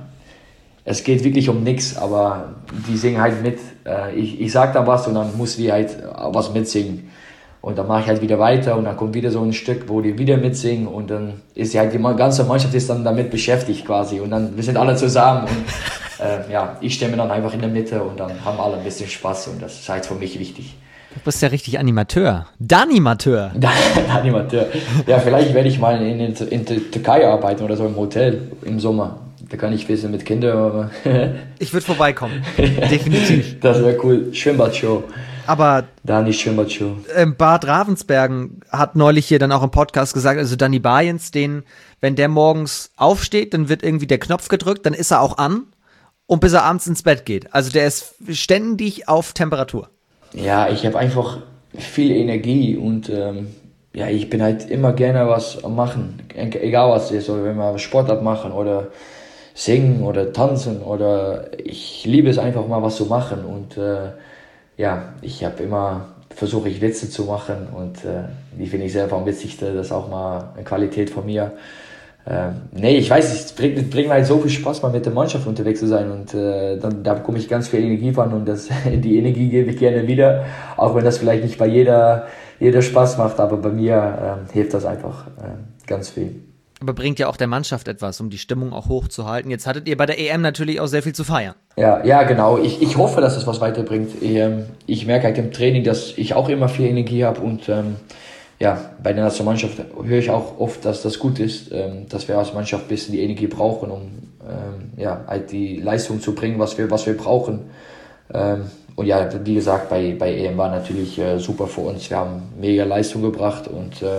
es geht wirklich um nichts, aber die singen halt mit. Äh, ich, ich sag da was und dann muss die halt was mitsingen. Und dann mache ich halt wieder weiter und dann kommt wieder so ein Stück, wo die wieder mitsingen und dann ist die halt die ganze Mannschaft ist dann damit beschäftigt quasi und dann wir sind alle zusammen und äh, ja, ich stehe mir dann einfach in der Mitte und dann haben alle ein bisschen Spaß und das ist halt für mich wichtig. Du bist ja richtig Animateur. Danimateur. Animateur. Ja, vielleicht werde ich mal in, in, in der Türkei arbeiten oder so im Hotel im Sommer. Da kann ich wissen mit Kindern. Ich würde vorbeikommen. Definitiv. Das wäre cool. Schwimmbadshow. Aber Dani Schwimmbadshow. Ähm, Bart Ravensbergen hat neulich hier dann auch im Podcast gesagt, also Dani Bayens, den, wenn der morgens aufsteht, dann wird irgendwie der Knopf gedrückt, dann ist er auch an und bis er abends ins Bett geht. Also der ist ständig auf Temperatur. Ja, ich habe einfach viel Energie und ähm, ja, ich bin halt immer gerne was am machen, egal was es ist, oder wenn wir Sportart machen oder singen oder tanzen oder ich liebe es einfach mal was zu machen und äh, ja, ich habe immer versuche ich Witze zu machen und äh, die finde ich selber witzig, das ist auch mal eine Qualität von mir. Ähm, nee, ich weiß, es bringt, es bringt mir halt so viel Spaß, mal mit der Mannschaft unterwegs zu sein und äh, dann, da bekomme ich ganz viel Energie von und das, die Energie gebe ich gerne wieder, auch wenn das vielleicht nicht bei jeder, jeder Spaß macht, aber bei mir ähm, hilft das einfach äh, ganz viel. Aber bringt ja auch der Mannschaft etwas, um die Stimmung auch hochzuhalten. Jetzt hattet ihr bei der E M natürlich auch sehr viel zu feiern. Ja, ja, genau. Ich, ich hoffe, dass es was weiterbringt. Ich, ähm, ich merke halt im Training, dass ich auch immer viel Energie habe und ähm, ja, bei der Nationalmannschaft höre ich auch oft, dass das gut ist, ähm, dass wir als Mannschaft ein bisschen die Energie brauchen, um ähm, ja, halt die Leistung zu bringen, was wir, was wir brauchen. Ähm, und ja, wie gesagt, bei, bei E M war natürlich äh, super für uns. Wir haben mega Leistung gebracht und äh,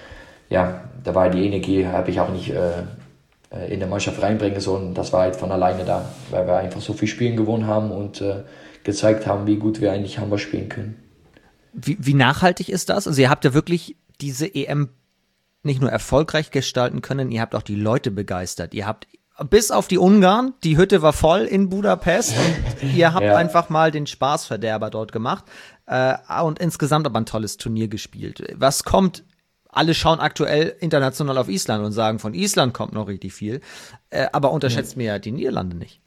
ja, da war die Energie, habe ich auch nicht äh, in der Mannschaft reinbringen sollen. Das war halt von alleine da, weil wir einfach so viel Spielen gewonnen haben und äh, gezeigt haben, wie gut wir eigentlich Handball spielen können. Wie, wie nachhaltig ist das? Also ihr habt ja wirklich diese E M nicht nur erfolgreich gestalten können, ihr habt auch die Leute begeistert. Ihr habt bis auf die Ungarn, die Hütte war voll in Budapest und ihr habt ja. einfach mal den Spaßverderber dort gemacht äh, und insgesamt aber ein tolles Turnier gespielt. Was kommt? Alle schauen aktuell international auf Island und sagen, von Island kommt noch richtig viel, äh, aber unterschätzt mir ja die Niederlande nicht.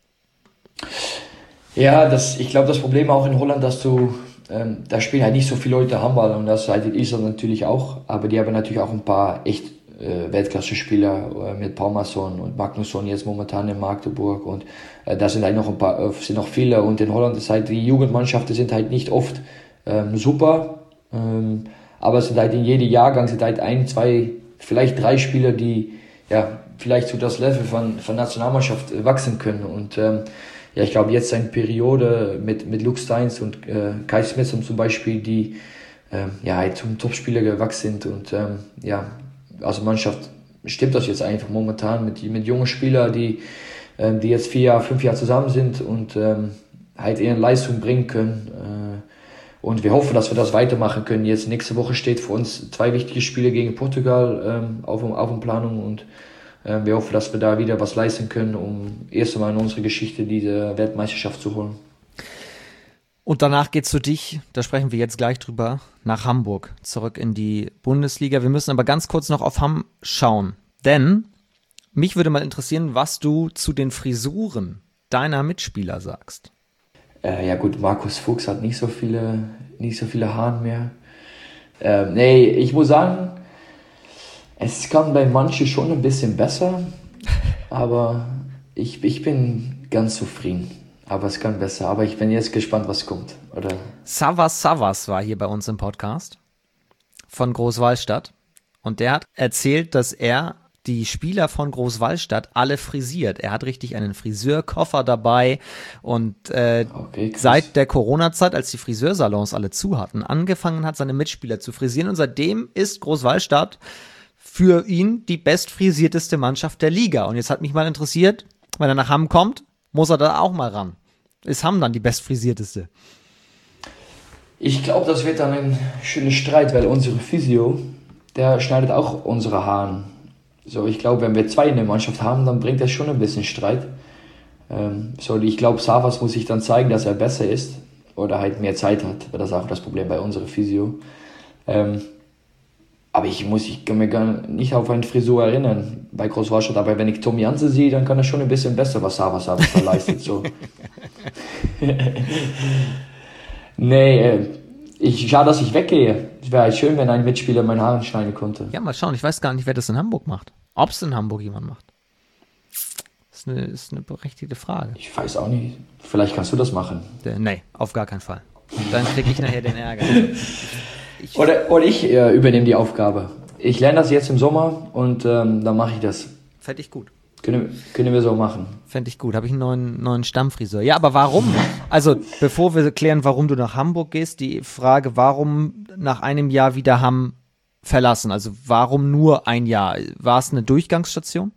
Ja, das, ich glaube, das Problem auch in Holland, dass du Ähm, da spielen halt nicht so viele Leute Handball und das halt in Island natürlich auch, aber die haben natürlich auch ein paar echt äh, Weltklasse-Spieler äh, mit Palmason und Magnusson jetzt momentan in Magdeburg und äh, da sind halt noch ein paar, äh, sind noch viele und in Holland ist halt die Jugendmannschaften sind halt nicht oft ähm, super, ähm, aber es sind halt in jedem Jahrgang sind halt ein, zwei, vielleicht drei Spieler, die ja vielleicht zu das Level von, von Nationalmannschaft äh, wachsen können und ähm, ja, ich glaube, jetzt eine Periode mit, mit Luke Steins und äh, Kai Smith zum Beispiel, die ähm, ja, halt zum Topspieler gewachsen sind. Und ähm, ja, als Mannschaft stimmt das jetzt einfach momentan mit, mit jungen Spielern, die, ähm, die jetzt vier Jahre, fünf Jahre zusammen sind und ähm, halt ihre Leistung bringen können. Äh, und wir hoffen, dass wir das weitermachen können. Jetzt nächste Woche steht für uns zwei wichtige Spiele gegen Portugal ähm, auf, auf der Planung und wir hoffen, dass wir da wieder was leisten können, um erst einmal in unserer Geschichte diese Weltmeisterschaft zu holen. Und danach geht's für dich, da sprechen wir jetzt gleich drüber, nach Hamburg, zurück in die Bundesliga. Wir müssen aber ganz kurz noch auf Hamm schauen, denn mich würde mal interessieren, was du zu den Frisuren deiner Mitspieler sagst. Äh, ja gut, Markus Fuchs hat nicht so viele, nicht so viele Haare mehr. Ähm, nee, ich muss sagen, es kann bei manchen schon ein bisschen besser, aber ich, ich bin ganz zufrieden. Aber es kann besser. Aber ich bin jetzt gespannt, was kommt. Oder? Savas Savas war hier bei uns im Podcast von Großwallstadt. Und der hat erzählt, dass er die Spieler von Großwallstadt alle frisiert. Er hat richtig einen Friseurkoffer dabei. Und äh, okay, seit der Corona-Zeit, als die Friseursalons alle zu hatten, angefangen hat, seine Mitspieler zu frisieren. Und seitdem ist Großwallstadt für ihn die bestfrisierteste Mannschaft der Liga. Und jetzt hat mich mal interessiert, wenn er nach Hamm kommt, muss er da auch mal ran. Ist Hamm dann die bestfrisierteste? Ich glaube, das wird dann ein schöner Streit, weil unsere Physio, der schneidet auch unsere Haare. So, ich glaube, wenn wir zwei in der Mannschaft haben, dann bringt das schon ein bisschen Streit. Ähm, so, ich glaube, Savas muss sich dann zeigen, dass er besser ist oder halt mehr Zeit hat. Das ist auch das Problem bei unserer Physio. Ähm, aber ich muss, ich kann mir gar nicht auf eine Frisur erinnern bei Großwallstadt. Aber wenn ich Tom Janse sehe, dann kann er schon ein bisschen besser, was Savas da leistet. So. Nee, äh, ich, schade, dass ich weggehe. Es wäre halt schön, wenn ein Mitspieler meine Haare schneiden konnte. Ja, mal schauen. Ich weiß gar nicht, wer das in Hamburg macht. Ob es in Hamburg jemand macht. Das ist eine, ist eine berechtigte Frage. Ich weiß auch nicht. Vielleicht kannst du das machen. Der, nee, auf gar keinen Fall. Dann kriege ich nachher den Ärger. Ich, oder, oder ich äh, übernehme die Aufgabe. Ich lerne das jetzt im Sommer und ähm, dann mache ich das. Fände ich gut. Können, können wir so machen. Fände ich gut. Habe ich einen neuen, neuen Stammfriseur. Ja, aber warum? Also, bevor wir klären, warum du nach Hamburg gehst, die Frage, warum nach einem Jahr wieder Hamm verlassen? Also, warum nur ein Jahr? War es eine Durchgangsstation?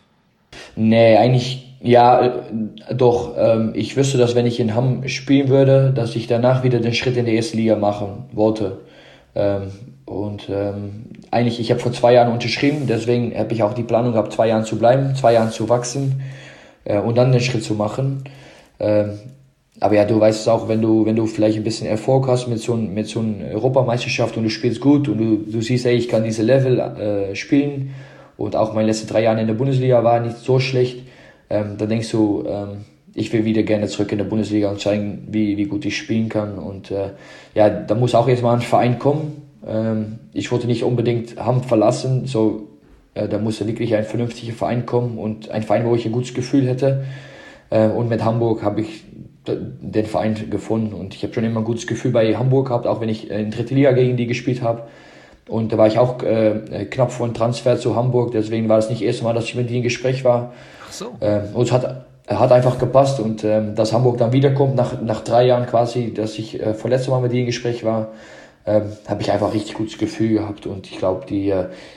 Nee, eigentlich, ja, äh, doch. Ähm, ich wüsste, dass wenn ich in Hamm spielen würde, dass ich danach wieder den Schritt in die erste Liga machen wollte. Ähm, Und ähm, eigentlich, ich habe vor zwei Jahren unterschrieben, deswegen habe ich auch die Planung gehabt, zwei Jahren zu bleiben, zwei Jahren zu wachsen äh, und dann den Schritt zu machen. Ähm, aber ja, du weißt es auch, wenn du wenn du vielleicht ein bisschen Erfolg hast mit so mit so einer Europameisterschaft und du spielst gut und du du siehst, ey, ich kann diese Level äh, spielen und auch meine letzten drei Jahre in der Bundesliga war nicht so schlecht, ähm, dann denkst du, ähm, ich will wieder gerne zurück in der Bundesliga und zeigen, wie wie gut ich spielen kann. Und äh, ja, da muss auch jetzt mal ein Verein kommen. Ich wollte nicht unbedingt Hamm verlassen, so, äh, da musste wirklich ein vernünftiger Verein kommen und ein Verein, wo ich ein gutes Gefühl hätte. Äh, und mit Hamburg habe ich den Verein gefunden und ich habe schon immer ein gutes Gefühl bei Hamburg gehabt, auch wenn ich in dritte Liga gegen die gespielt habe. Und da war ich auch äh, knapp vor einem Transfer zu Hamburg, deswegen war das nicht das erste Mal, dass ich mit ihnen im Gespräch war. Ach so. Äh, und es hat, hat einfach gepasst und äh, dass Hamburg dann wiederkommt, nach, nach drei Jahren quasi, dass ich äh, vorletztes Mal mit ihnen im Gespräch war, Ähm, habe ich einfach richtig gutes Gefühl gehabt und ich glaube, die,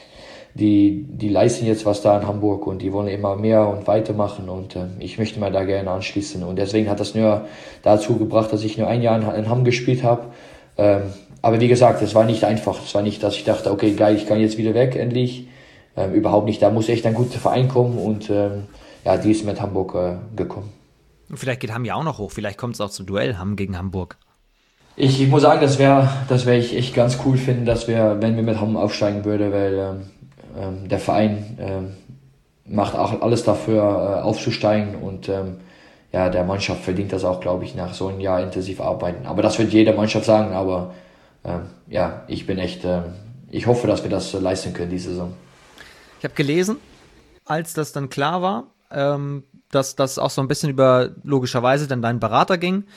die, die leisten jetzt was da in Hamburg und die wollen immer mehr und weitermachen und äh, ich möchte mal da gerne anschließen und deswegen hat das nur dazu gebracht, dass ich nur ein Jahr in, in Hamm gespielt habe. Ähm, aber wie gesagt, es war nicht einfach. Es war nicht, dass ich dachte, okay, geil, ich kann jetzt wieder weg, endlich. Ähm, überhaupt nicht. Da muss echt ein guter Verein kommen und ähm, ja, die ist mit Hamburg äh, gekommen. Und vielleicht geht Hamm ja auch noch hoch. Vielleicht kommt es auch zum Duell Hamm gegen Hamburg. Ich, ich muss sagen, das wäre, das wäre ich echt ganz cool finden, dass wir, wenn wir mit Hamm aufsteigen würden, weil ähm, ähm, der Verein ähm, macht auch alles dafür, äh, aufzusteigen und ähm, ja, der Mannschaft verdient das auch, glaube ich, nach so einem Jahr intensiv arbeiten. Aber das wird jede Mannschaft sagen, aber ähm, ja, ich bin echt, ähm, ich hoffe, dass wir das äh, leisten können diese Saison. Ich habe gelesen, als das dann klar war, ähm, dass das auch so ein bisschen über, logischerweise, dann deinen Berater ging,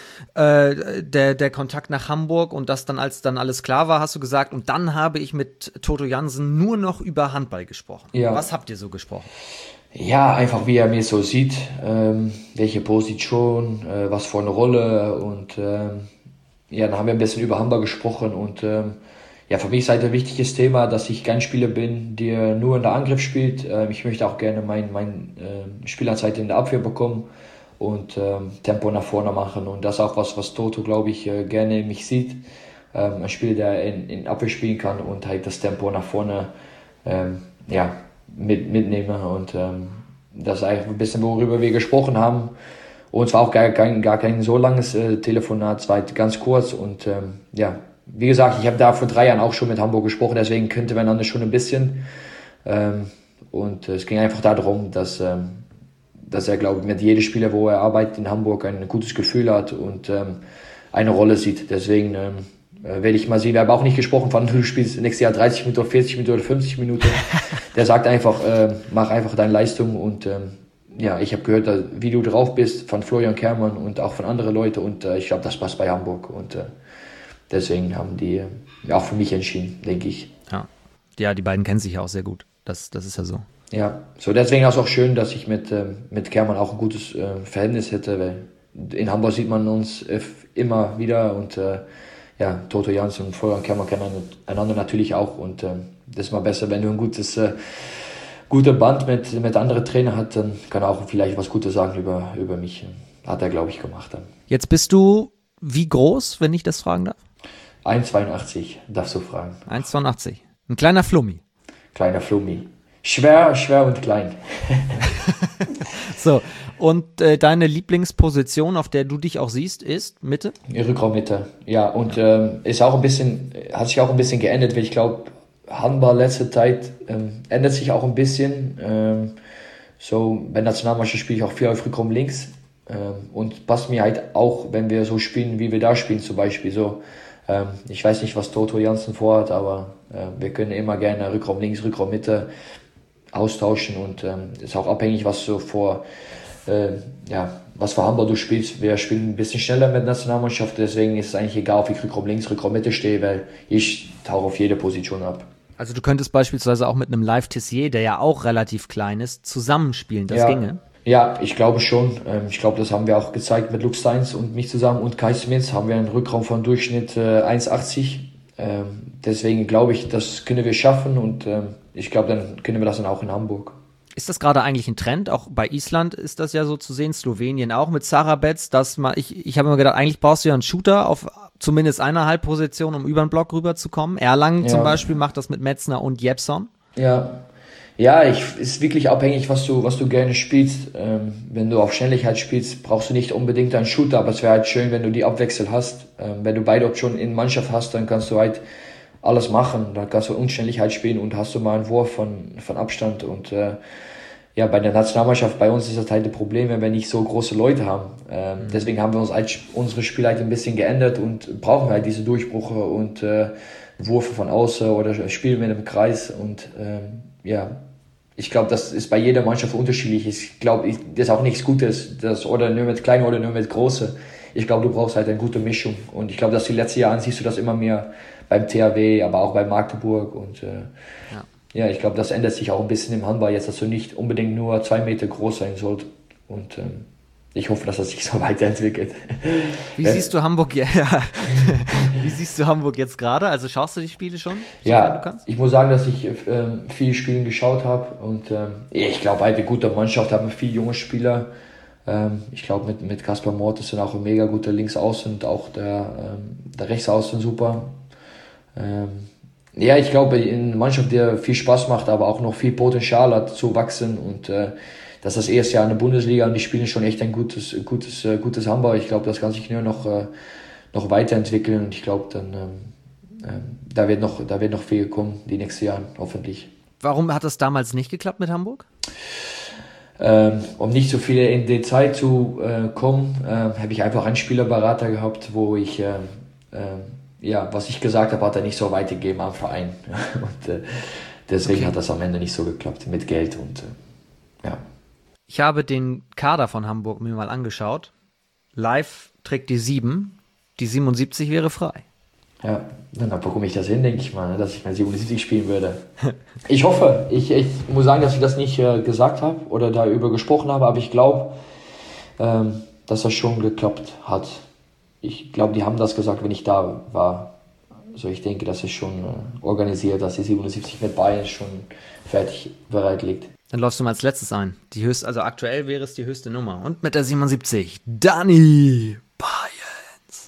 Äh, der, der Kontakt nach Hamburg und das dann, als dann alles klar war, hast du gesagt, und dann habe ich mit Toto Jansen nur noch über Handball gesprochen. Ja. Was habt ihr so gesprochen? Ja, einfach wie er mich so sieht, ähm, welche Position, äh, was für eine Rolle und ähm, ja, dann haben wir ein bisschen über Handball gesprochen und ähm, ja, für mich ist halt ein wichtiges Thema, dass ich kein Spieler bin, der nur in der Angriff spielt. Ähm, ich möchte auch gerne mein, mein äh, Spielerzeit in der Abwehr bekommen und ähm, Tempo nach vorne machen und das ist auch was, was Toto, glaube ich, äh, gerne in mich sieht. Ähm, ein Spieler, der in, in Abwehr spielen kann und halt das Tempo nach vorne ähm, ja, mit, mitnehmen und ähm, das ist eigentlich ein bisschen, worüber wir gesprochen haben und es war auch gar kein, gar kein so langes äh, Telefonat, es war halt ganz kurz und ähm, ja, wie gesagt, ich habe da vor drei Jahren auch schon mit Hamburg gesprochen, deswegen könnte man anders schon ein bisschen ähm, und äh, es ging einfach darum, dass ähm, dass er, glaube ich, mit jedem Spieler, wo er arbeitet in Hamburg, ein gutes Gefühl hat und ähm, eine Rolle sieht. Deswegen ähm, äh, werde ich mal sehen. Wir haben auch nicht gesprochen von, du spielst nächstes Jahr dreißig Minuten oder vierzig Minuten oder fünfzig Minuten. Der sagt einfach, äh, mach einfach deine Leistung und ähm, ja, ich habe gehört, wie du drauf bist von Florian Kehrmann und auch von anderen Leuten und äh, ich glaube, das passt bei Hamburg und äh, deswegen haben die äh, auch für mich entschieden, denke ich. Ja. ja, die beiden kennen sich ja auch sehr gut. Das, das ist ja so. Ja, so deswegen ist es auch schön, dass ich mit, äh, mit Kehrmann auch ein gutes äh, Verhältnis hätte, weil in Hamburg sieht man uns äh, immer wieder und äh, ja, Toto Jansen und Florian Kehrmann kennen einander natürlich auch und äh, das ist mal besser, wenn du ein gutes äh, guter Band mit, mit anderen Trainern hat, dann kann er auch vielleicht was Gutes sagen über, über mich. Hat er, glaube ich, gemacht dann. Jetzt bist du wie groß, wenn ich das fragen darf? eins Komma zweiundachtzig, darfst du fragen. eins Komma zweiundachtzig. Ein kleiner Flummi. Kleiner Flummi. Schwer, schwer und klein. So, und äh, deine Lieblingsposition, auf der du dich auch siehst, ist Mitte? Rückraummitte, ja. Und ähm, ist auch ein bisschen, hat sich auch ein bisschen geändert, weil ich glaube, Handball letzte Zeit ähm, ändert sich auch ein bisschen. Ähm, so bei Nationalmannschaft spiele ich auch viel auf Rückraum links ähm, und passt mir halt auch, wenn wir so spielen, wie wir da spielen zum Beispiel. So, ähm, ich weiß nicht, was Toto Jansen vorhat, aber äh, wir können immer gerne Rückraum links, Rückraum Mitte austauschen und ähm, ist auch abhängig, was so vor äh, ja, was für Handball du spielst. Wir spielen ein bisschen schneller mit der Nationalmannschaft, deswegen ist es eigentlich egal, ob ich Rückraum links, Rückraum Mitte stehe, weil ich tauche auf jede Position ab. Also du könntest beispielsweise auch mit einem Live Tissier, der ja auch relativ klein ist, zusammenspielen, das ja. ginge? Ja, ich glaube schon. Ich glaube, das haben wir auch gezeigt mit Luke Steins und mich zusammen und Kai Smits haben wir einen Rückraum von Durchschnitt eins Komma achtzig. Deswegen glaube ich, das können wir schaffen und ich glaube, dann können wir das dann auch in Hamburg. Ist das gerade eigentlich ein Trend? Auch bei Island ist das ja so zu sehen, Slowenien auch mit Sarabets, dass man, ich, ich habe mir gedacht, eigentlich brauchst du ja einen Shooter auf zumindest einer Halbposition, um über den Block rüberzukommen. Erlangen ja. zum Beispiel macht das mit Metzner und Jepson. Ja, ja, ich, ist wirklich abhängig, was du, was du gerne spielst. Ähm, wenn du auf Schnelligkeit spielst, brauchst du nicht unbedingt einen Shooter, aber es wäre halt schön, wenn du die Abwechsel hast. Ähm, wenn du beide Optionen in Mannschaft hast, dann kannst du halt alles machen. Dann kannst du Unschnelligkeit spielen und hast du mal einen Wurf von, von Abstand und äh, ja, bei der Nationalmannschaft, bei uns ist das halt ein Problem, wenn wir nicht so große Leute haben. Ähm, mhm. Deswegen haben wir uns als, unsere Spiele halt ein bisschen geändert und brauchen halt diese Durchbrüche und äh, Würfe von außen oder Spielen mit einem Kreis. Und ähm, ja, ich glaube, das ist bei jeder Mannschaft unterschiedlich. Ich glaube, das ist auch nichts Gutes, das oder nur mit Kleinen oder nur mit Großen. Ich glaube, du brauchst halt eine gute Mischung. Und ich glaube, dass die letzten Jahre siehst du das immer mehr beim T H W, aber auch bei Magdeburg und äh, ja. Ja, ich glaube, das ändert sich auch ein bisschen im Handball jetzt, dass du nicht unbedingt nur zwei Meter groß sein sollst. Und ähm, ich hoffe, dass das sich so weiterentwickelt. Wie siehst du Hamburg? Ja, wie siehst du Hamburg jetzt gerade? Also schaust du die Spiele schon? Ja, du kannst? Ich muss sagen, dass ich ähm, viele Spiele geschaut habe und ähm, ich glaube, eine gute Mannschaft haben viele junge Spieler. Ähm, ich glaube, mit mit Kaspar Mortis sind auch ein mega guter Linksaußen und auch der ähm, der Rechtsaußen super. Ähm, Ja, ich glaube, in einer Mannschaft, die viel Spaß macht, aber auch noch viel Potenzial hat zu wachsen und äh, das ist das erste Jahr in der Bundesliga und die spielen schon echt ein gutes, gutes, äh, gutes Handball. Ich glaube, das kann sich nur noch, äh, noch weiterentwickeln und ich glaube, dann ähm, äh, da wird noch, da wird noch viel kommen die nächsten Jahre, hoffentlich. Warum hat das damals nicht geklappt mit Hamburg? Ähm, um nicht so viele in Detail zu äh, kommen, äh, habe ich einfach einen Spielerberater gehabt, wo ich äh, äh, ja, was ich gesagt habe, hat er nicht so weitergegeben am Verein. Und äh, deswegen okay. hat das am Ende nicht so geklappt mit Geld und äh, ja. Ich habe den Kader von Hamburg mir mal angeschaut. Live trägt die sieben, die siebenundsiebzig wäre frei. Ja, dann bekomme ich das hin, denke ich mal, dass ich mal siebenundsiebzig spielen würde. Ich hoffe, ich, ich muss sagen, dass ich das nicht äh, gesagt habe oder darüber gesprochen habe, aber ich glaube, ähm, dass das schon geklappt hat. Ich glaube, die haben das gesagt, wenn ich da war. Also ich denke, das ist schon äh, organisiert, dass die siebenundsiebzig mit Bayern schon fertig bereit liegt. Dann läufst du mal als letztes ein. Die höchste, also aktuell wäre es die höchste Nummer. Und mit der siebenundsiebzig, Dani Bayerns.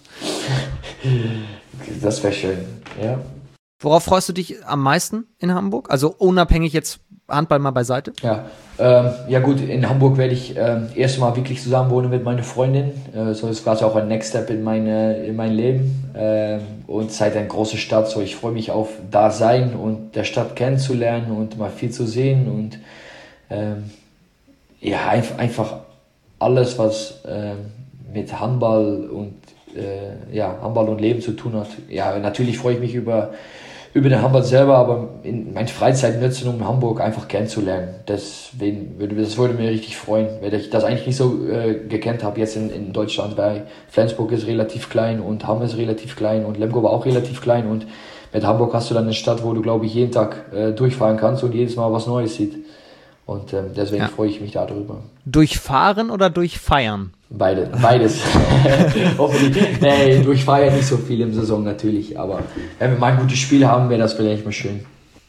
Das wäre schön, ja. Worauf freust du dich am meisten in Hamburg? Also unabhängig jetzt Handball mal beiseite? Ja, ähm, ja gut, in Hamburg werde ich ähm, erst mal wirklich zusammen wohnen mit meiner Freundin. Äh, so ist quasi auch ein Next Step in, meine, in mein Leben. Ähm, und es ist halt eine große Stadt, so ich freue mich auf da sein und der Stadt kennenzulernen und mal viel zu sehen. Und ähm, ja, einfach alles, was äh, mit Handball und äh, ja, Handball und Leben zu tun hat. Ja, natürlich freue ich mich über, über den Handball selber, aber in meine Freizeit nutzen, um Hamburg einfach kennenzulernen. Deswegen würde, das würde mir richtig freuen, weil ich das eigentlich nicht so äh, gekannt habe jetzt in, in Deutschland, weil Flensburg ist relativ klein und Hamm ist relativ klein und Lemgo war auch relativ klein und mit Hamburg hast du dann eine Stadt, wo du, glaube ich, jeden Tag äh, durchfahren kannst und jedes Mal was Neues siehst. Und ähm, deswegen ja. freue ich mich darüber. Durchfahren oder durchfeiern? Beide, beides. Hoffentlich. Nee, durchfeiern nicht so viel im Saison natürlich, aber wenn wir mal ein gutes Spiel haben, wäre das vielleicht mal schön.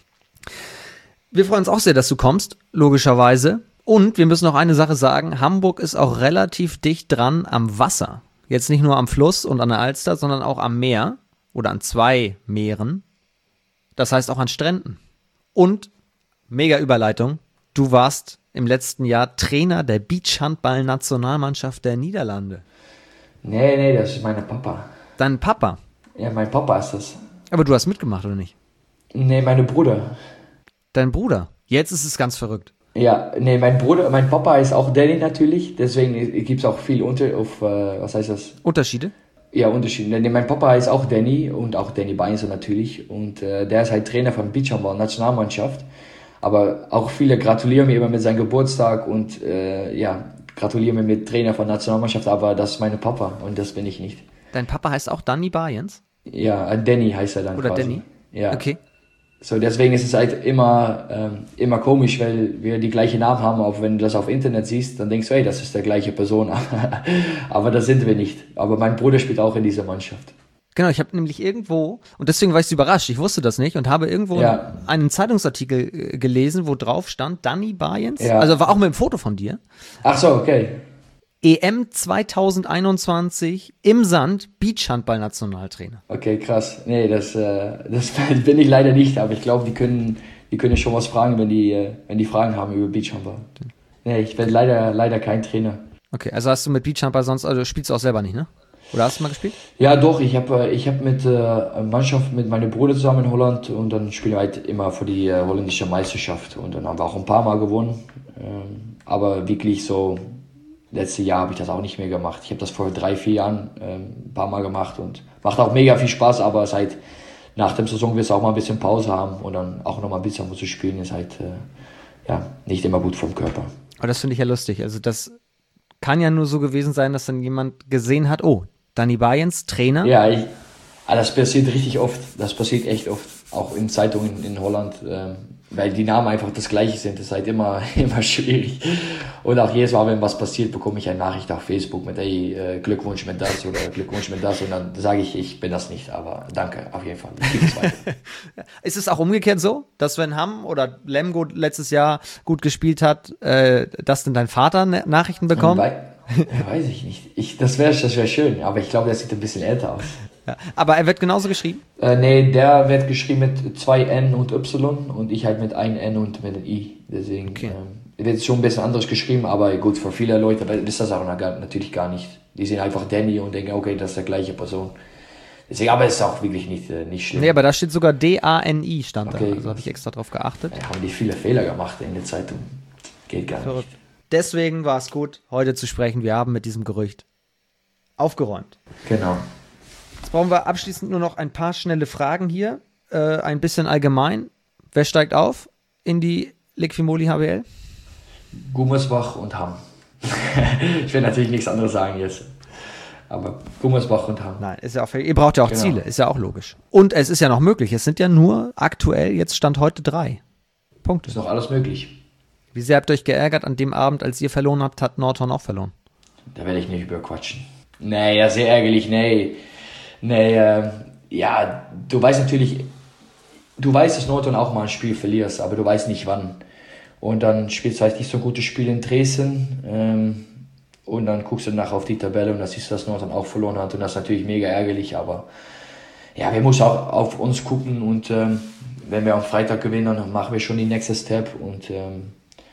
Wir freuen uns auch sehr, dass du kommst, logischerweise. Und wir müssen noch eine Sache sagen, Hamburg ist auch relativ dicht dran am Wasser. Jetzt nicht nur am Fluss und an der Alster, sondern auch am Meer oder an zwei Meeren. Das heißt auch an Stränden. Und, mega Überleitung, du warst im letzten Jahr Trainer der Beachhandball-Nationalmannschaft der Niederlande. Nee, nee, das ist mein Papa. Dein Papa? Ja, mein Papa ist das. Aber du hast mitgemacht, oder nicht? Nee, meine Bruder. Dein Bruder? Jetzt ist es ganz verrückt. Ja, nee, mein Bruder, mein Papa ist auch Danny natürlich, deswegen gibt es auch viel unter, auf, äh, was heißt das? Unterschiede? Ja, Unterschiede. Nee, mein Papa ist auch Danny und auch Danny Beinzer natürlich und äh, der ist halt Trainer von Beachhandball-Nationalmannschaft. Aber auch viele gratulieren mir immer mit seinem Geburtstag und äh, ja, gratulieren mir mit Trainer von Nationalmannschaft, aber das ist meine Papa und das bin ich nicht. Dein Papa heißt auch Danny Barjens? Ja, Danny heißt er dann Oder quasi. Danny? Ja. Okay. So, deswegen ist es halt immer, ähm, immer komisch, weil wir die gleichen Namen haben, auch wenn du das auf Internet siehst, dann denkst du, hey, das ist der gleiche Person, aber das sind wir nicht. Aber mein Bruder spielt auch in dieser Mannschaft. Genau, ich habe nämlich irgendwo, und deswegen war ich so überrascht, ich wusste das nicht und habe irgendwo ja. einen Zeitungsartikel äh, gelesen, wo drauf stand, Danny Barjens, ja. also war auch mit einem Foto von dir. Ach so, okay. E M zwanzig einundzwanzig im Sand, Beachhandball-Nationaltrainer. Okay, krass. Nee, das, äh, das bin ich leider nicht, aber ich glaube, die können, die können schon was fragen, wenn die, äh, wenn die Fragen haben über Beachhandball. Nee, ich bin leider, leider kein Trainer. Okay, also hast du mit Beachhandball sonst, also spielst du auch selber nicht, ne? Oder hast du mal gespielt? Ja, doch. Ich habe ich hab mit äh, Mannschaft mit meinem Bruder zusammen in Holland und dann spielen wir halt immer für die äh, holländische Meisterschaft und dann haben wir auch ein paar Mal gewonnen. Ähm, aber wirklich so, letztes Jahr habe ich das auch nicht mehr gemacht. Ich habe das vor drei, vier Jahren ähm, ein paar Mal gemacht und macht auch mega viel Spaß, aber seit nach dem Saison wirst du auch mal ein bisschen Pause haben und dann auch noch mal ein bisschen zu spielen, ist halt äh, ja, nicht immer gut vom Körper. Aber das finde ich ja lustig. Also das kann ja nur so gewesen sein, dass dann jemand gesehen hat, oh, Danny Barjens, Trainer. Ja, ich, das passiert richtig oft. Das passiert echt oft. Auch in Zeitungen in Holland. Ähm, weil die Namen einfach das gleiche sind. Das ist halt immer, immer schwierig. Und auch jedes Mal, wenn was passiert, bekomme ich eine Nachricht auf Facebook mit, hey, äh, Glückwunsch mit das oder Glückwunsch mit das. Und dann sage ich, ich bin das nicht. Aber danke, auf jeden Fall. Ich gebe es weiter. Ist es auch umgekehrt so, dass wenn Hamm oder Lemgo letztes Jahr gut gespielt hat, äh, dass dann dein Vater Nachrichten bekommt? Ja, weiß ich nicht. Ich, das wäre das wär schön, aber ich glaube, der sieht ein bisschen älter aus. Ja, aber er wird genauso geschrieben? Äh, nee, der wird geschrieben mit zwei N und Y und ich halt mit ein N und mit einem I. Deswegen okay. ähm, wird schon ein bisschen anders geschrieben, aber gut, für viele Leute ist das auch natürlich gar nicht. Die sehen einfach Danny und denken, okay, das ist der gleiche Person. Deswegen, aber es ist auch wirklich nicht, äh, nicht schlimm. Nee, aber da steht sogar D A N I stand okay. da, also habe ich extra drauf geachtet. Ja, haben die viele Fehler gemacht in der Zeitung. Geht gar Verrückt. nicht. Deswegen war es gut, heute zu sprechen. Wir haben mit diesem Gerücht aufgeräumt. Genau. Jetzt brauchen wir abschließend nur noch ein paar schnelle Fragen hier. Äh, ein bisschen allgemein. Wer steigt auf in die Liqui-Moly H B L? Gummersbach und Hamm. Ich will natürlich nichts anderes sagen jetzt. Aber Gummersbach und Hamm. Nein, ist ja auch, ihr braucht ja auch genau. Ziele, ist ja auch logisch. Und es ist ja noch möglich. Es sind ja nur aktuell, jetzt Stand heute drei Punkte. Ist noch alles möglich. Wie sehr habt ihr euch geärgert an dem Abend, als ihr verloren habt, hat Nordhorn auch verloren? Da werde ich nicht überquatschen. Nee, ja, sehr ärgerlich, nee. Nee, äh, ja, du weißt natürlich, du weißt, dass Nordhorn auch mal ein Spiel verlierst, aber du weißt nicht wann. Und dann spielst du halt nicht so ein gutes Spiel in Dresden. Ähm, und dann guckst du nachher auf die Tabelle und dann siehst du, dass Nordhorn auch verloren hat. Und das ist natürlich mega ärgerlich, aber ja, wir müssen auch auf uns gucken. Und ähm, wenn wir am Freitag gewinnen, dann machen wir schon die nächste Step. Und ähm,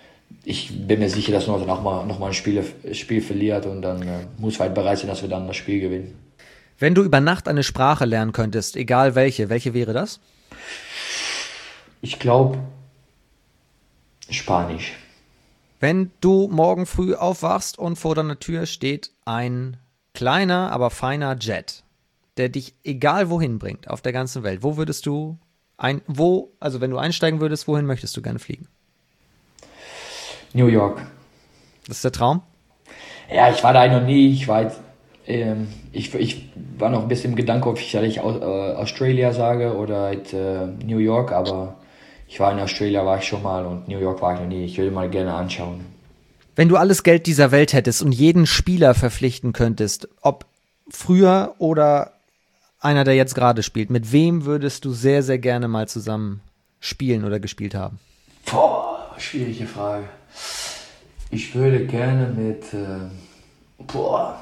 ich bin mir sicher, dass Nordhorn auch mal, noch mal ein Spiel, Spiel verliert und dann äh, muss weit bereit sein, dass wir dann das Spiel gewinnen. Wenn du über Nacht eine Sprache lernen könntest, egal welche, welche wäre das? Ich glaube Spanisch. Wenn du morgen früh aufwachst und vor deiner Tür steht ein kleiner, aber feiner Jet, der dich egal wohin bringt, auf der ganzen Welt, wo würdest du ein, wo, also wenn du einsteigen würdest, wohin möchtest du gerne fliegen? New York. Das ist der Traum? Ja, ich war da noch nie. Ich war, ähm, ich, ich war noch ein bisschen im Gedanken, ob ich, ich aus, äh, Australia sage oder halt, äh, New York, aber ich war in Australia, war ich schon mal und New York war ich noch nie. Ich würde mal gerne anschauen. Wenn du alles Geld dieser Welt hättest und jeden Spieler verpflichten könntest, ob früher oder einer, der jetzt gerade spielt, mit wem würdest du sehr, sehr gerne mal zusammen spielen oder gespielt haben? Boah, schwierige Frage. Ich würde gerne mit äh, boah,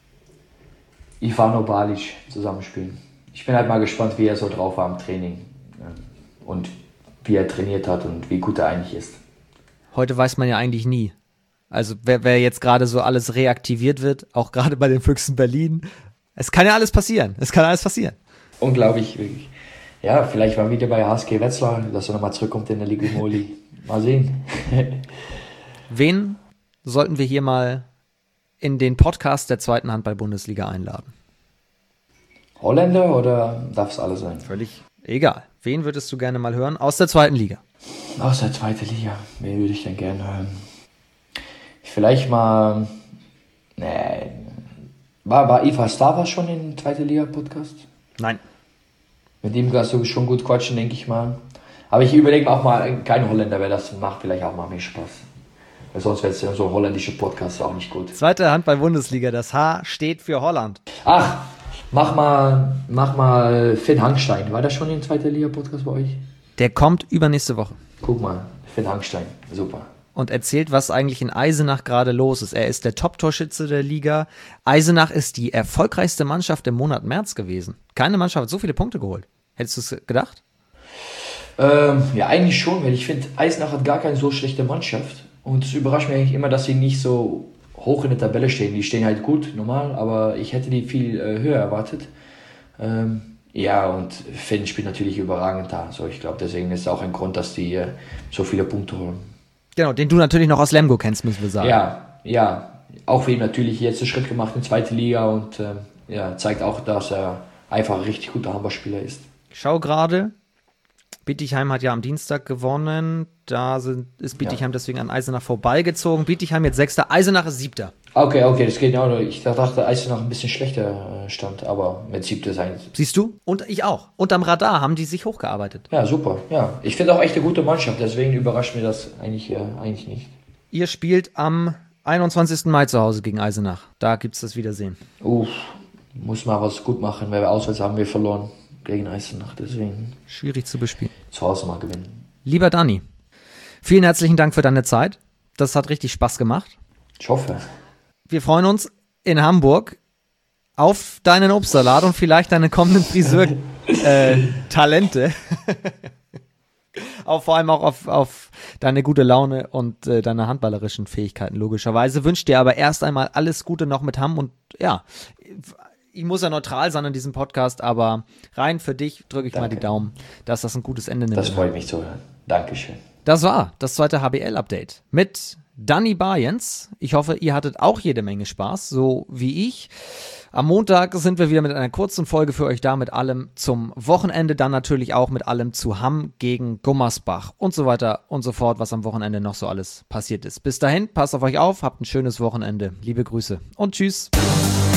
Ivano Balic zusammenspielen. Ich bin halt mal gespannt, wie er so drauf war im Training und wie er trainiert hat und wie gut er eigentlich ist. Heute weiß man ja eigentlich nie. Also wer, wer jetzt gerade so alles reaktiviert wird, auch gerade bei den Füchsen Berlin, es kann ja alles passieren. Es kann alles passieren. Unglaublich, wirklich. Ja, vielleicht war wieder bei H S G Wetzlar, dass er nochmal zurückkommt in der Liga Moli. Mal sehen. Wen sollten wir hier mal in den Podcast der zweiten Handball-Bundesliga einladen? Holländer oder darf es alles sein? Völlig egal. Wen würdest du gerne mal hören aus der zweiten Liga? Aus der zweiten Liga. Wen würde ich denn gerne hören? Vielleicht mal. Nee. War, war Ivar Stava schon in der zweiten Liga-Podcast? Nein. Mit ihm kannst du schon gut quatschen, denke ich mal. Aber ich überlege auch mal, kein Holländer, wer das macht, vielleicht auch mal mehr Spaß. Weil sonst wäre es ja so ein holländischer Podcast auch nicht gut. Zweite Handball-Bundesliga, das H steht für Holland. Ach, mach mal, mach mal Finn Hangstein. War der schon in der zweiten Liga-Podcast bei euch? Der kommt übernächste Woche. Guck mal, Finn Hangstein, super. Und erzählt, was eigentlich in Eisenach gerade los ist. Er ist der Top-Torschütze der Liga. Eisenach ist die erfolgreichste Mannschaft im Monat März gewesen. Keine Mannschaft hat so viele Punkte geholt. Hättest du es gedacht? Ähm, ja, eigentlich schon, weil ich finde, Eisenach hat gar keine so schlechte Mannschaft. Und es überrascht mich eigentlich immer, dass sie nicht so hoch in der Tabelle stehen. Die stehen halt gut, normal, aber ich hätte die viel äh, höher erwartet. Ähm, ja, und Finn spielt natürlich überragend da. So, ich glaube, deswegen ist es auch ein Grund, dass die äh, so viele Punkte holen. Genau, den du natürlich noch aus Lemgo kennst, müssen wir sagen. Ja, ja. Auch wie natürlich jetzt einen Schritt gemacht in die zweite Liga und äh, ja, zeigt auch, dass er einfach ein richtig guter Handballspieler ist. Ich schau gerade, Bietigheim hat ja am Dienstag gewonnen. Da sind, ist Bietigheim ja. deswegen an Eisenach vorbeigezogen. Bietigheim jetzt Sechster, Eisenach ist Siebter. Okay, okay, das geht auch. Ich dachte, Eisenach ein bisschen schlechter stand, aber mit Siebter sein. Siehst du? Und ich auch. Unterm Radar haben die sich hochgearbeitet. Ja, super. Ja, ich finde auch echt eine gute Mannschaft, deswegen überrascht mir das eigentlich, äh, eigentlich nicht. Ihr spielt am einundzwanzigsten Mai zu Hause gegen Eisenach. Da gibt es das Wiedersehen. Uff, muss mal was gut machen, weil wir auswärts haben wir verloren gegen Eisenach, deswegen. Schwierig zu bespielen. Zu Hause mal gewinnen. Lieber Dani, vielen herzlichen Dank für deine Zeit. Das hat richtig Spaß gemacht. Ich hoffe. Wir freuen uns in Hamburg auf deinen Obstsalat und vielleicht deine kommenden Friseur-Talente. äh, auch vor allem auch auf, auf deine gute Laune und äh, deine handballerischen Fähigkeiten, logischerweise. Wünsche dir aber erst einmal alles Gute noch mit Hamm und ja, ich muss ja neutral sein in diesem Podcast, aber rein für dich drücke ich Danke. mal die Daumen, dass das ein gutes Ende nimmt. Das freut mich zu hören. Dankeschön. Das war das zweite H B L-Update mit Dani Barjens. Ich hoffe, ihr hattet auch jede Menge Spaß, so wie ich. Am Montag sind wir wieder mit einer kurzen Folge für euch da, mit allem zum Wochenende, dann natürlich auch mit allem zu Hamm gegen Gummersbach und so weiter und so fort, was am Wochenende noch so alles passiert ist. Bis dahin, passt auf euch auf, habt ein schönes Wochenende. Liebe Grüße und tschüss.